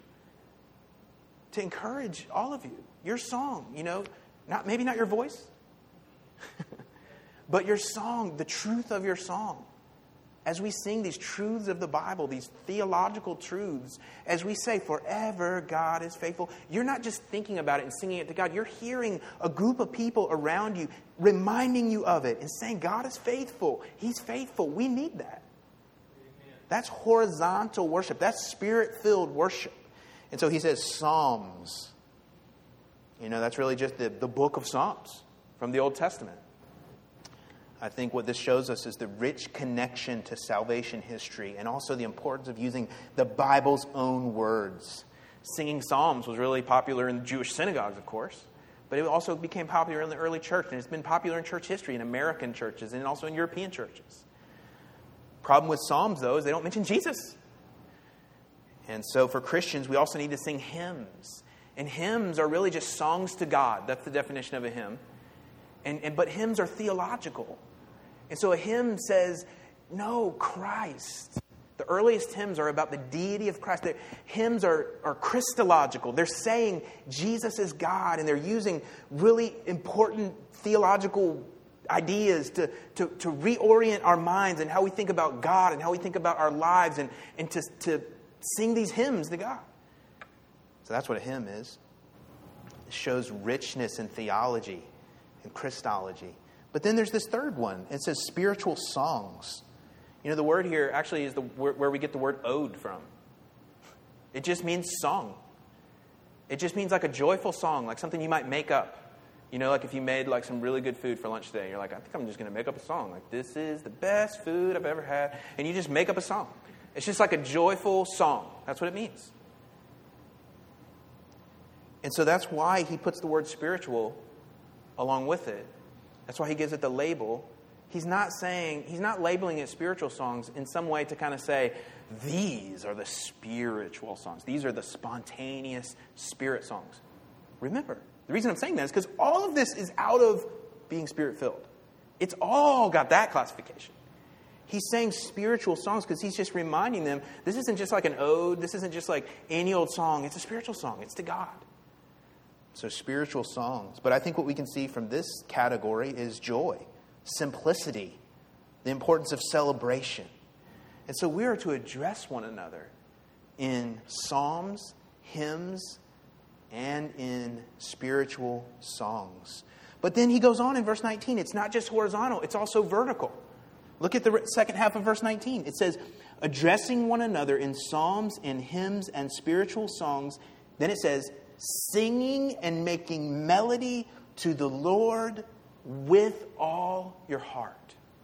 [SPEAKER 1] To encourage all of you. Your song, you know, not maybe not your voice, but your song, the truth of your song. As we sing these truths of the Bible, these theological truths, as we say, forever God is faithful, you're not just thinking about it and singing it to God. You're hearing a group of people around you reminding you of it and saying, God is faithful. He's faithful. We need that. Amen. That's horizontal worship. That's spirit-filled worship. And so he says Psalms. You know, that's really just the, the book of Psalms from the Old Testament. I think what this shows us is the rich connection to salvation history, and also the importance of using the Bible's own words. Singing psalms was really popular in the Jewish synagogues, of course, but it also became popular in the early church, and it's been popular in church history, in American churches, and also in European churches. Problem with psalms, though, is they don't mention Jesus. And so for Christians, we also need to sing hymns. And hymns are really just songs to God. That's the definition of a hymn. And, and but hymns are theological. And so a hymn says, no, Christ. The earliest hymns are about the deity of Christ. The hymns are, are Christological. They're saying Jesus is God, and they're using really important theological ideas to, to, to reorient our minds and how we think about God and how we think about our lives, and, and to, to sing these hymns to God. So that's what a hymn is. It shows richness in theology and Christology. But then there's this third one. It says spiritual songs. You know, the word here actually is the where we get the word ode from. It just means song. It just means like a joyful song, like something you might make up. You know, like if you made like some really good food for lunch today, you're like, I think I'm just going to make up a song. Like, this is the best food I've ever had. And you just make up a song. It's just like a joyful song. That's what it means. And so that's why he puts the word spiritual along with it. That's why he gives it the label he's not saying, he's not labeling it spiritual songs in some way to kind of say, these are the spiritual songs. These are the spontaneous spirit songs. Remember, the reason I'm saying that is because all of this is out of being spirit-filled. It's all got that classification. He's saying spiritual songs because he's just reminding them, this isn't just like an ode. This isn't just like any old song. It's a spiritual song. It's to God. So spiritual songs. But I think what we can see from this category is joy, simplicity, the importance of celebration. And so we are to address one another in psalms, hymns, and in spiritual songs. But then he goes on in verse nineteen. It's not just horizontal. It's also vertical. Look at the second half of verse nineteen. It says, addressing one another in psalms and hymns and spiritual songs. Then it says, singing and making melody to the Lord with all your heart.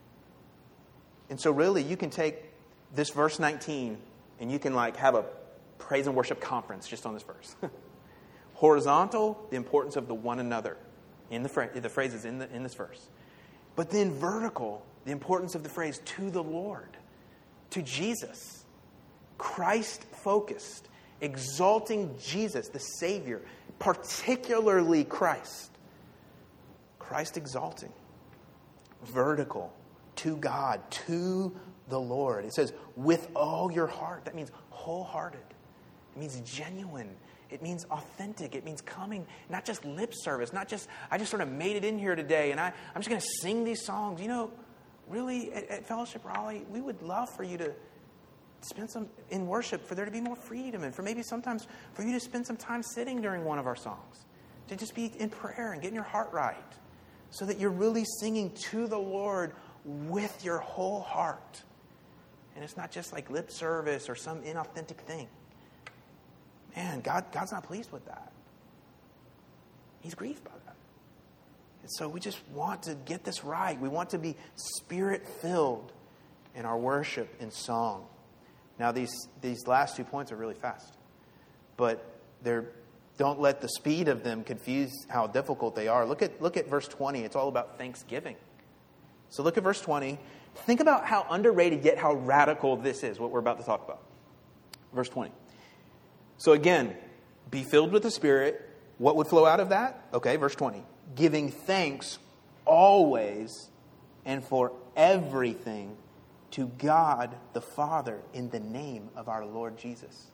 [SPEAKER 1] And so really you can take this verse nineteen and you can like have a praise and worship conference just on this verse. Horizontal, the importance of the one another. In the, fra- the phrases in, the, in this verse. But then vertical, the importance of the phrase to the Lord, to Jesus, Christ-focused, exalting Jesus, the Savior, particularly Christ. Christ exalting. Vertical, to God, to the Lord. It says, with all your heart. That means wholehearted. It means genuine. It means authentic. It means coming, not just lip service, not just, I just sort of made it in here today and I, I'm just going to sing these songs. You know, really, at, at Fellowship Raleigh, we would love for you to spend some, in worship, for there to be more freedom and for maybe sometimes for you to spend some time sitting during one of our songs, to just be in prayer and getting your heart right so that you're really singing to the Lord with your whole heart. And it's not just like lip service or some inauthentic thing. Man, God, God's not pleased with that. He's grieved by that. And so we just want to get this right. We want to be spirit-filled in our worship and song. Now, these, these last two points are really fast. But they're, don't let the speed of them confuse how difficult they are. Look at, look at verse twenty. It's all about thanksgiving. So look at verse twenty. Think about how underrated yet how radical this is, what we're about to talk about. Verse twenty. So again, be filled with the Spirit. What would flow out of that? Okay, verse twenty. Giving thanks always and for everything to God the Father in the name of our Lord Jesus.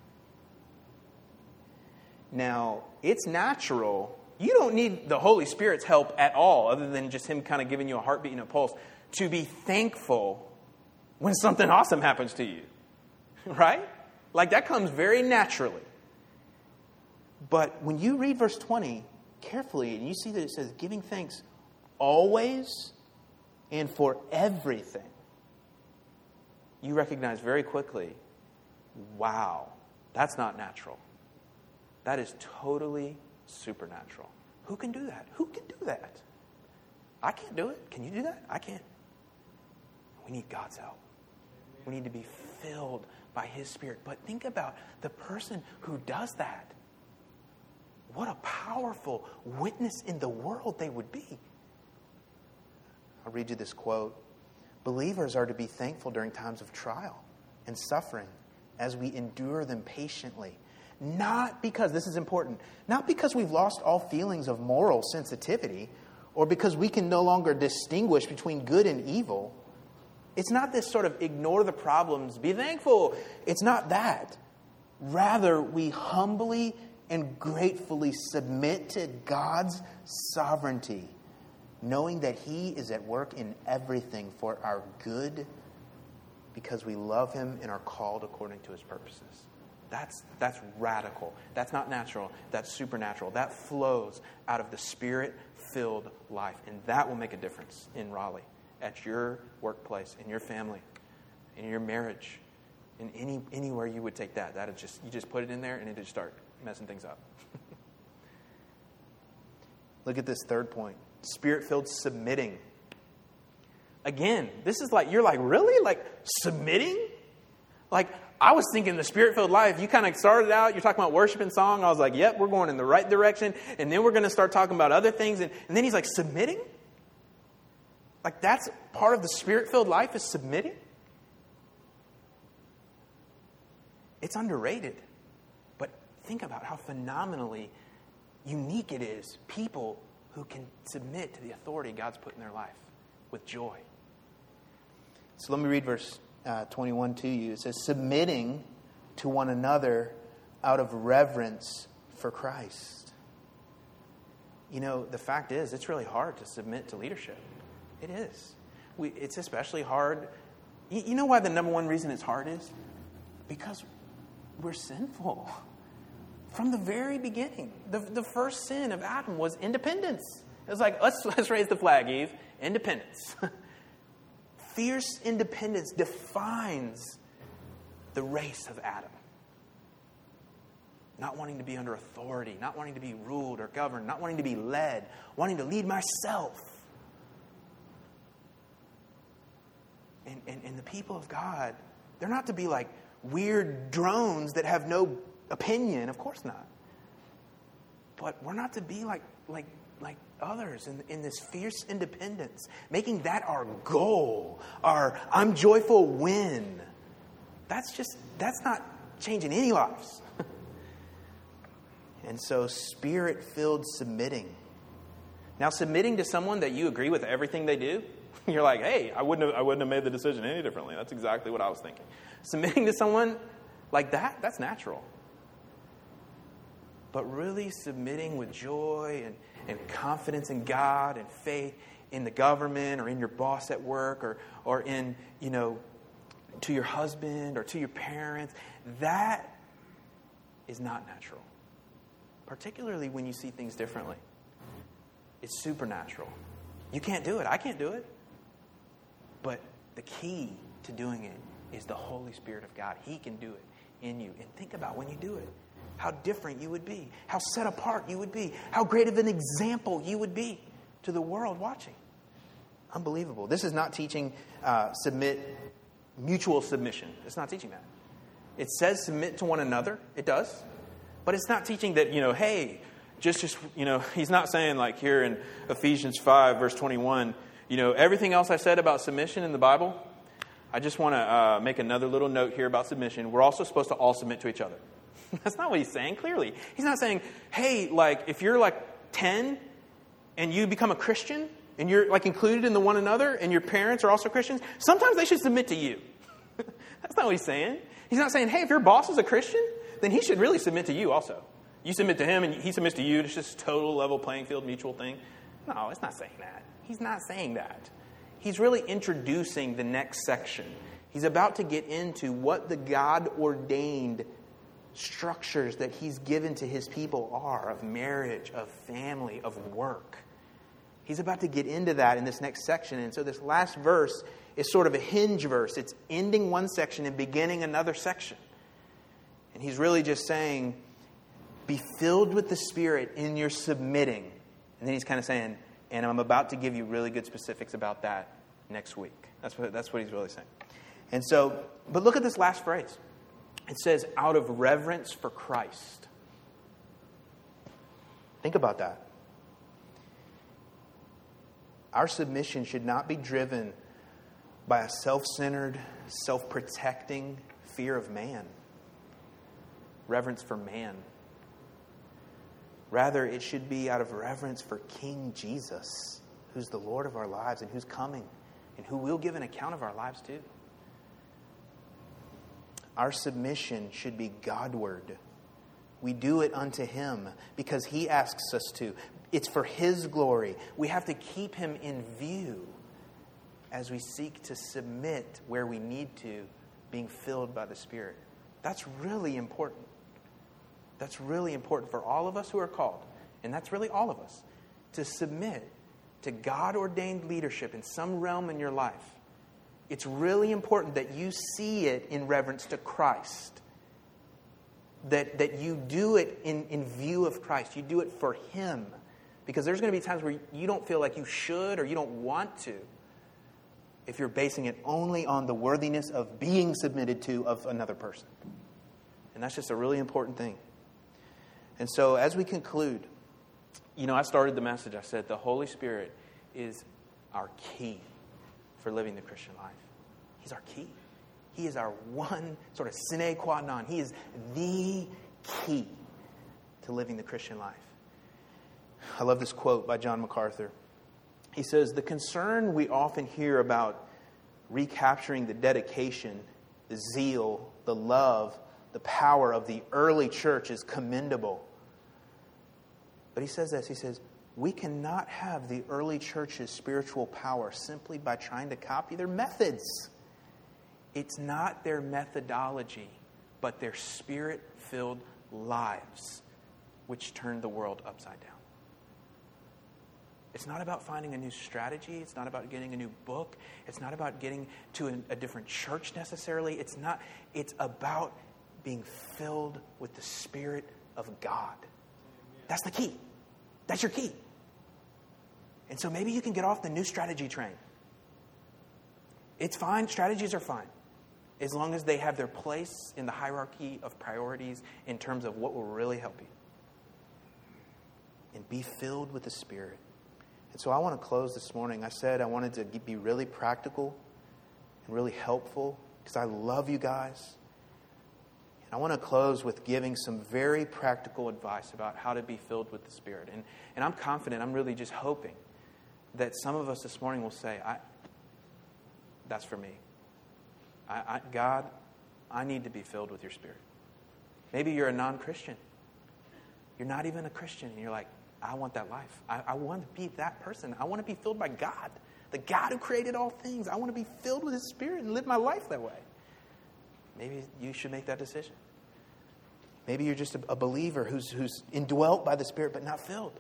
[SPEAKER 1] Now, it's natural. You don't need the Holy Spirit's help at all, other than just Him kind of giving you a heartbeat and a pulse, to be thankful when something awesome happens to you. Right? Like that comes very naturally. But when you read verse twenty carefully and you see that it says giving thanks always and for everything, you recognize very quickly, wow, that's not natural. That is totally supernatural. Who can do that? Who can do that? I can't do it. Can you do that? I can't. We need God's help. We need to be filled by His Spirit. But think about the person who does that. What a powerful witness in the world they would be. I'll read you this quote. Believers are to be thankful during times of trial and suffering as we endure them patiently. Not because, this is important, not because we've lost all feelings of moral sensitivity or because we can no longer distinguish between good and evil. It's not this sort of ignore the problems, be thankful. It's not that. Rather, we humbly and gratefully submit to God's sovereignty, knowing that He is at work in everything for our good because we love Him and are called according to His purposes. That's, that's radical. That's not natural. That's supernatural. That flows out of the Spirit-filled life. And that will make a difference in Raleigh, at your workplace, in your family, in your marriage, in any anywhere you would take that. That'd just you just put it in there and it'd start messing things up. Look at this third point. Spirit-filled submitting. Again, this is like, you're like, really? Like, submitting? Like, I was thinking the Spirit-filled life, you kind of started out, you're talking about worship and song. I was like, yep, we're going in the right direction. And then we're going to start talking about other things. And, and then he's like, submitting? Like that's part of the Spirit-filled life is submitting? It's underrated. But think about how phenomenally unique it is. People who can submit to the authority God's put in their life with joy. So let me read verse uh, twenty-one to you. It says, submitting to one another out of reverence for Christ. You know, the fact is, it's really hard to submit to leadership. It is. We, it's especially hard. You, you know why the number one reason it's hard is? Because we're sinful. From the very beginning, the, the first sin of Adam was independence. It was like, let's, let's raise the flag, Eve. Independence. Fierce independence defines the race of Adam. Not wanting to be under authority, not wanting to be ruled or governed, not wanting to be led, wanting to lead myself. And, and, and the people of God, they're not to be like weird drones that have no opinion. Of course not. But we're not to be like like like others in, in this fierce independence, making that our goal, our I'm joyful win. That's just, that's not changing any lives. And so Spirit-filled submitting. Now, submitting to someone that you agree with everything they do, you're like, hey, I wouldn't have, I wouldn't have made the decision any differently. That's exactly what I was thinking. Submitting to someone like that, that's natural. But really submitting with joy and, and confidence in God and faith in the government or in your boss at work or or in, you know, to your husband or to your parents, that is not natural. Particularly when you see things differently. It's supernatural. You can't do it. I can't do it. But the key to doing it is the Holy Spirit of God. He can do it in you. And think about when you do it. How different you would be. How set apart you would be. How great of an example you would be to the world watching. Unbelievable. This is not teaching uh, submit, mutual submission. It's not teaching that. It says submit to one another. It does. But it's not teaching that, you know, hey, just, just, you know, he's not saying like here in Ephesians five, verse twenty-one, you know, everything else I said about submission in the Bible, I just want to uh, make another little note here about submission. We're also supposed to all submit to each other. That's not what he's saying, clearly. He's not saying, hey, like, if you're like ten and you become a Christian and you're like included in the one another and your parents are also Christians, sometimes they should submit to you. That's not what he's saying. He's not saying, hey, if your boss is a Christian, then he should really submit to you also. You submit to him and he submits to you. It's just total level playing field, mutual thing. No, it's not saying that. He's not saying that. He's really introducing the next section. He's about to get into what the God-ordained structures that he's given to his people are of marriage, of family, of work. He's about to get into that in this next section. And so this last verse is sort of a hinge verse. It's ending one section and beginning another section. And he's really just saying, be filled with the Spirit in your submitting. And then he's kind of saying, and I'm about to give you really good specifics about that next week. That's what, that's what he's really saying. And so, but look at this last phrase. It says, out of reverence for Christ. Think about that. Our submission should not be driven by a self-centered, self-protecting fear of man. Reverence for man. Rather, it should be out of reverence for King Jesus, who's the Lord of our lives and who's coming and who will give an account of our lives too. Our submission should be Godward. We do it unto Him because He asks us to. It's for His glory. We have to keep Him in view as we seek to submit where we need to, being filled by the Spirit. That's really important. That's really important for all of us who are called, and that's really all of us, to submit to God-ordained leadership in some realm in your life. It's really important that you see it in reverence to Christ. That, that you do it in, in view of Christ. You do it for Him. Because there's going to be times where you don't feel like you should or you don't want to, if you're basing it only on the worthiness of being submitted to of another person. And that's just a really important thing. And so as we conclude, you know, I started the message, I said the Holy Spirit is our key. for living the Christian life. He's our key. He is our one sort of sine qua non. He is the key to living the Christian life. I love this quote by John MacArthur. He says, "The concern we often hear about recapturing the dedication, the zeal, the love, the power of the early church is commendable." But he says this, he says, "We cannot have the early church's spiritual power simply by trying to copy their methods. It's not their methodology, but their spirit-filled lives which turned the world upside down." It's not about finding a new strategy. It's not about getting a new book. It's not about getting to a, a different church necessarily. It's not. It's about being filled with the Spirit of God. That's the key. That's your key. And so maybe you can get off the new strategy train. It's fine. Strategies are fine, as long as they have their place in the hierarchy of priorities in terms of what will really help you. And be filled with the Spirit. And so I want to close this morning. I said I wanted to be really practical and really helpful because I love you guys. And I want to close with giving some very practical advice about how to be filled with the Spirit. And, and I'm confident, I'm really just hoping that some of us this morning will say, I, that's for me. I, I, God, I need to be filled with your Spirit. Maybe you're a non-Christian. You're not even a Christian. And you're like, I want that life. I, I want to be that person. I want to be filled by God, the God who created all things. I want to be filled with His Spirit and live my life that way. Maybe you should make that decision. Maybe you're just a, a believer who's, who's indwelt by the Spirit but not filled.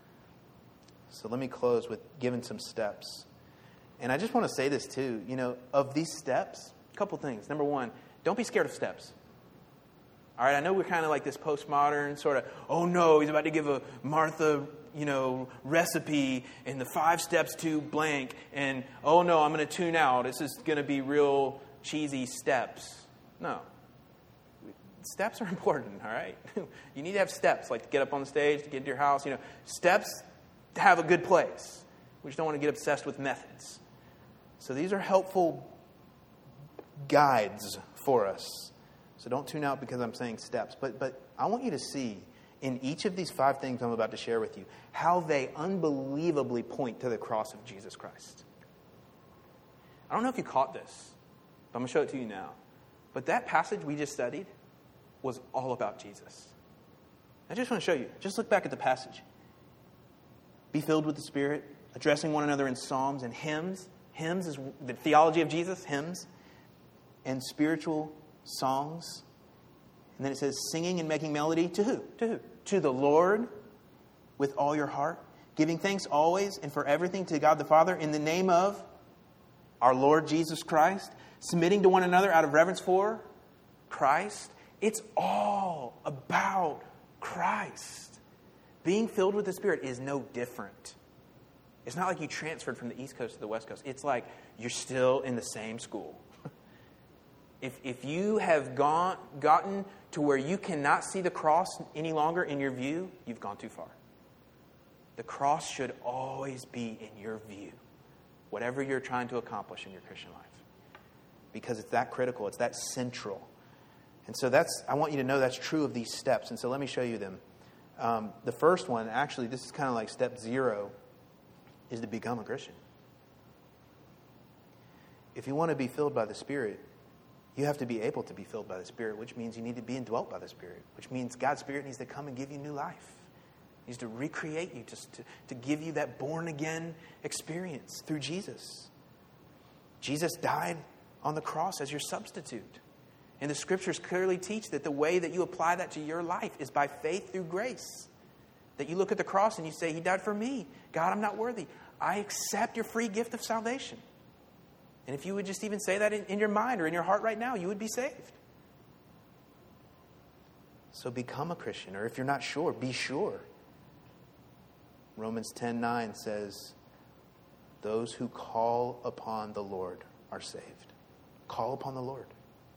[SPEAKER 1] So let me close with giving some steps. And I just want to say this too. You know, of these steps, a couple things. Number one, don't be scared of steps. All right, I know we're kind of like this postmodern sort of, oh no, he's about to give a Martha, you know, recipe and the five steps to blank. And oh no, I'm going to tune out. This is going to be real cheesy steps. No. Steps are important, all right? You need to have steps, like to get up on the stage, to get into your house. You know, steps have a good place. We just don't want to get obsessed with methods. So these are helpful guides for us. So don't tune out because I'm saying steps. But but I want you to see in each of these five things I'm about to share with you how they unbelievably point to the cross of Jesus Christ. I don't know if you caught this, but I'm going to show it to you now. But that passage we just studied was all about Jesus. I just want to show you. Just look back at the passage. Be filled with the Spirit, addressing one another in psalms and hymns. Hymns is the theology of Jesus, hymns, and spiritual songs. And then it says singing and making melody to who? To who? To the Lord with all your heart, giving thanks always and for everything to God the Father in the name of our Lord Jesus Christ, submitting to one another out of reverence for Christ. It's all about Christ. Being filled with the Spirit is no different. It's not like you transferred from the East Coast to the West Coast. It's like you're still in the same school. If if you have gone gotten to where you cannot see the cross any longer in your view, you've gone too far. The cross should always be in your view, whatever you're trying to accomplish in your Christian life, because it's that critical, it's that central. And so that's I want you to know that's true of these steps. And so let me show you them. Um, the first one, actually, this is kind of like step zero, is to become a Christian. If you want to be filled by the Spirit, you have to be able to be filled by the Spirit, which means you need to be indwelt by the Spirit, which means God's Spirit needs to come and give you new life. He needs to recreate you, just to, to give you that born-again experience through Jesus. Jesus died on the cross as your substitute. And the Scriptures clearly teach that the way that you apply that to your life is by faith through grace. That you look at the cross and you say, He died for me. God, I'm not worthy. I accept your free gift of salvation. And if you would just even say that in, in your mind or in your heart right now, you would be saved. So become a Christian. Or if you're not sure, be sure. Romans ten nine says, those who call upon the Lord are saved. Call upon the Lord.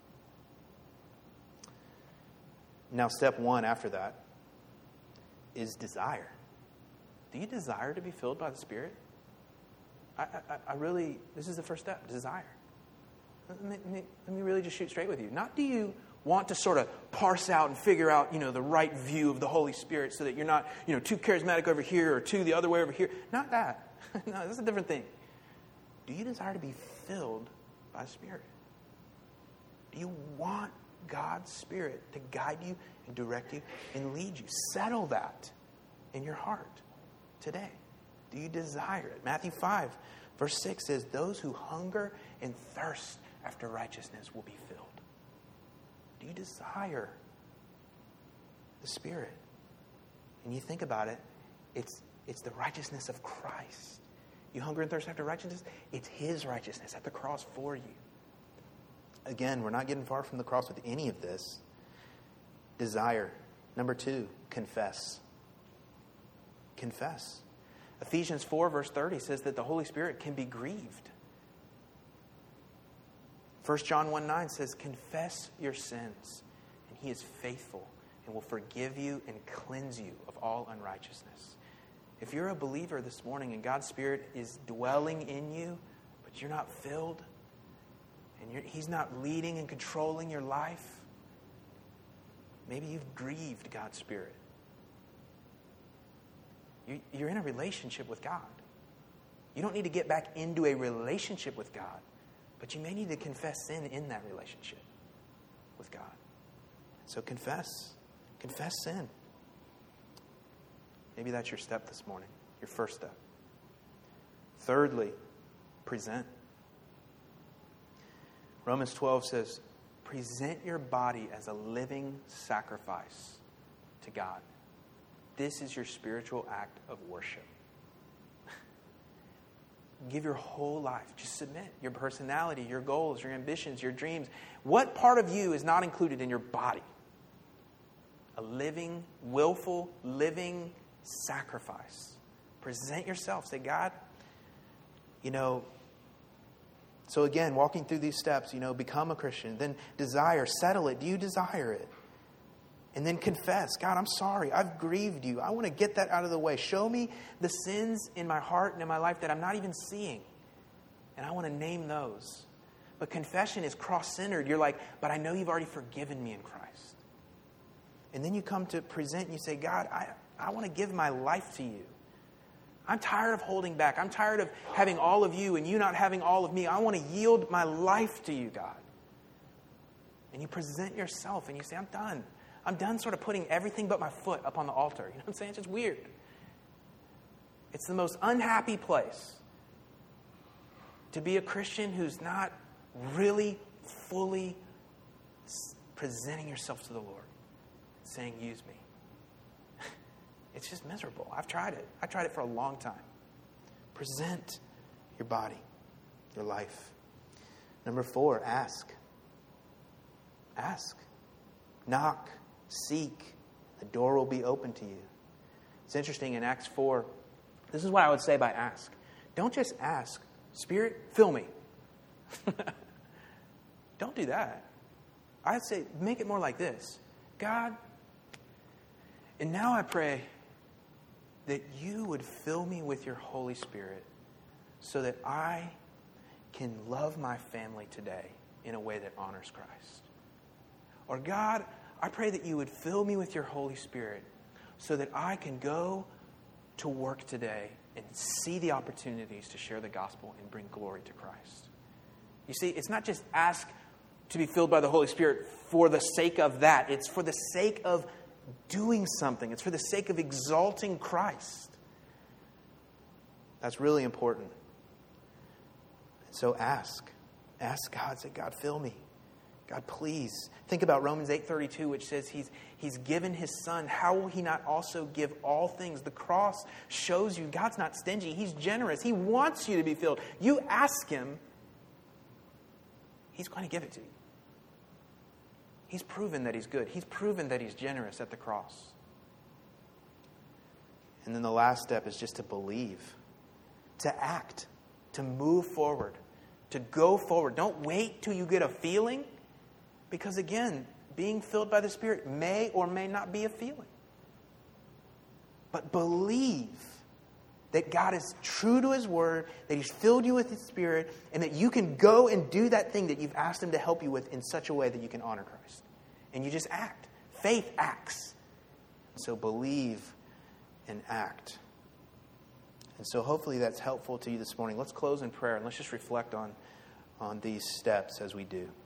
[SPEAKER 1] Now, step one after that is desire. Do you desire to be filled by the Spirit? I, I, I really, this is the first step, desire. Let me, let me, let me really just shoot straight with you. Not do you want to sort of parse out and figure out, you know, the right view of the Holy Spirit so that you're not, you know, too charismatic over here or too the other way over here. Not that. No, that's a different thing. Do you desire to be filled by the Spirit? Do you want God's Spirit to guide you and direct you and lead you? Settle that in your heart today. Do you desire it? Matthew five, verse six says, those who hunger and thirst after righteousness will be filled. Do you desire the Spirit? And you think about it, it's, it's the righteousness of Christ. You hunger and thirst after righteousness, it's His righteousness at the cross for you. Again, we're not getting far from the cross with any of this. Desire. Number two, confess. Confess. Ephesians four, verse thirty says that the Holy Spirit can be grieved. First John one nine says, confess your sins, and He is faithful and will forgive you and cleanse you of all unrighteousness. If you're a believer this morning and God's Spirit is dwelling in you, but you're not filled, and you're, He's not leading and controlling your life, maybe you've grieved God's Spirit. You, you're in a relationship with God. You don't need to get back into a relationship with God, but you may need to confess sin in that relationship with God. So confess. Confess sin. Maybe that's your step this morning, your first step. Thirdly, present. Romans twelve says, present your body as a living sacrifice to God. This is your spiritual act of worship. Give your whole life. Just submit your personality, your goals, your ambitions, your dreams. What part of you is not included in your body? A living, willful, living sacrifice. Present yourself. Say, God, you know, so again, walking through these steps, you know, become a Christian. Then desire, settle it. Do you desire it? And then confess, God, I'm sorry. I've grieved you. I want to get that out of the way. Show me the sins in my heart and in my life that I'm not even seeing. And I want to name those. But confession is cross-centered. You're like, but I know you've already forgiven me in Christ. And then you come to present and you say, God, I, I want to give my life to you. I'm tired of holding back. I'm tired of having all of you and you not having all of me. I want to yield my life to you, God. And you present yourself and you say, I'm done. I'm done sort of putting everything but my foot up on the altar. You know what I'm saying? It's just weird. It's the most unhappy place to be a Christian who's not really fully presenting yourself to the Lord, saying, use me. It's just miserable. I've tried it. I've tried it for a long time. Present your body, your life. Number four, ask. Ask. Knock. Seek. The door will be open to you. It's interesting in Acts four. This is what I would say by ask. Don't just ask, Spirit, fill me. Don't do that. I'd say make it more like this. God, and now I pray that you would fill me with your Holy Spirit so that I can love my family today in a way that honors Christ. Or God, I pray that you would fill me with your Holy Spirit so that I can go to work today and see the opportunities to share the gospel and bring glory to Christ. You see, it's not just ask to be filled by the Holy Spirit for the sake of that. It's for the sake of doing something. It's for the sake of exalting Christ. That's really important. So ask. Ask God. Say, God, fill me. God, please. Think about Romans eight thirty-two, which says he's, he's given His Son. How will He not also give all things? The cross shows you God's not stingy. He's generous. He wants you to be filled. You ask Him, He's going to give it to you. He's proven that He's good. He's proven that He's generous at the cross. And then the last step is just to believe, to act, to move forward, to go forward. Don't wait till you get a feeling. Because again, being filled by the Spirit may or may not be a feeling. But believe that God is true to His Word, that He's filled you with His Spirit, and that you can go and do that thing that you've asked Him to help you with in such a way that you can honor Christ. And you just act. Faith acts. So believe and act. And so hopefully that's helpful to you this morning. Let's close in prayer and let's just reflect on, on these steps as we do.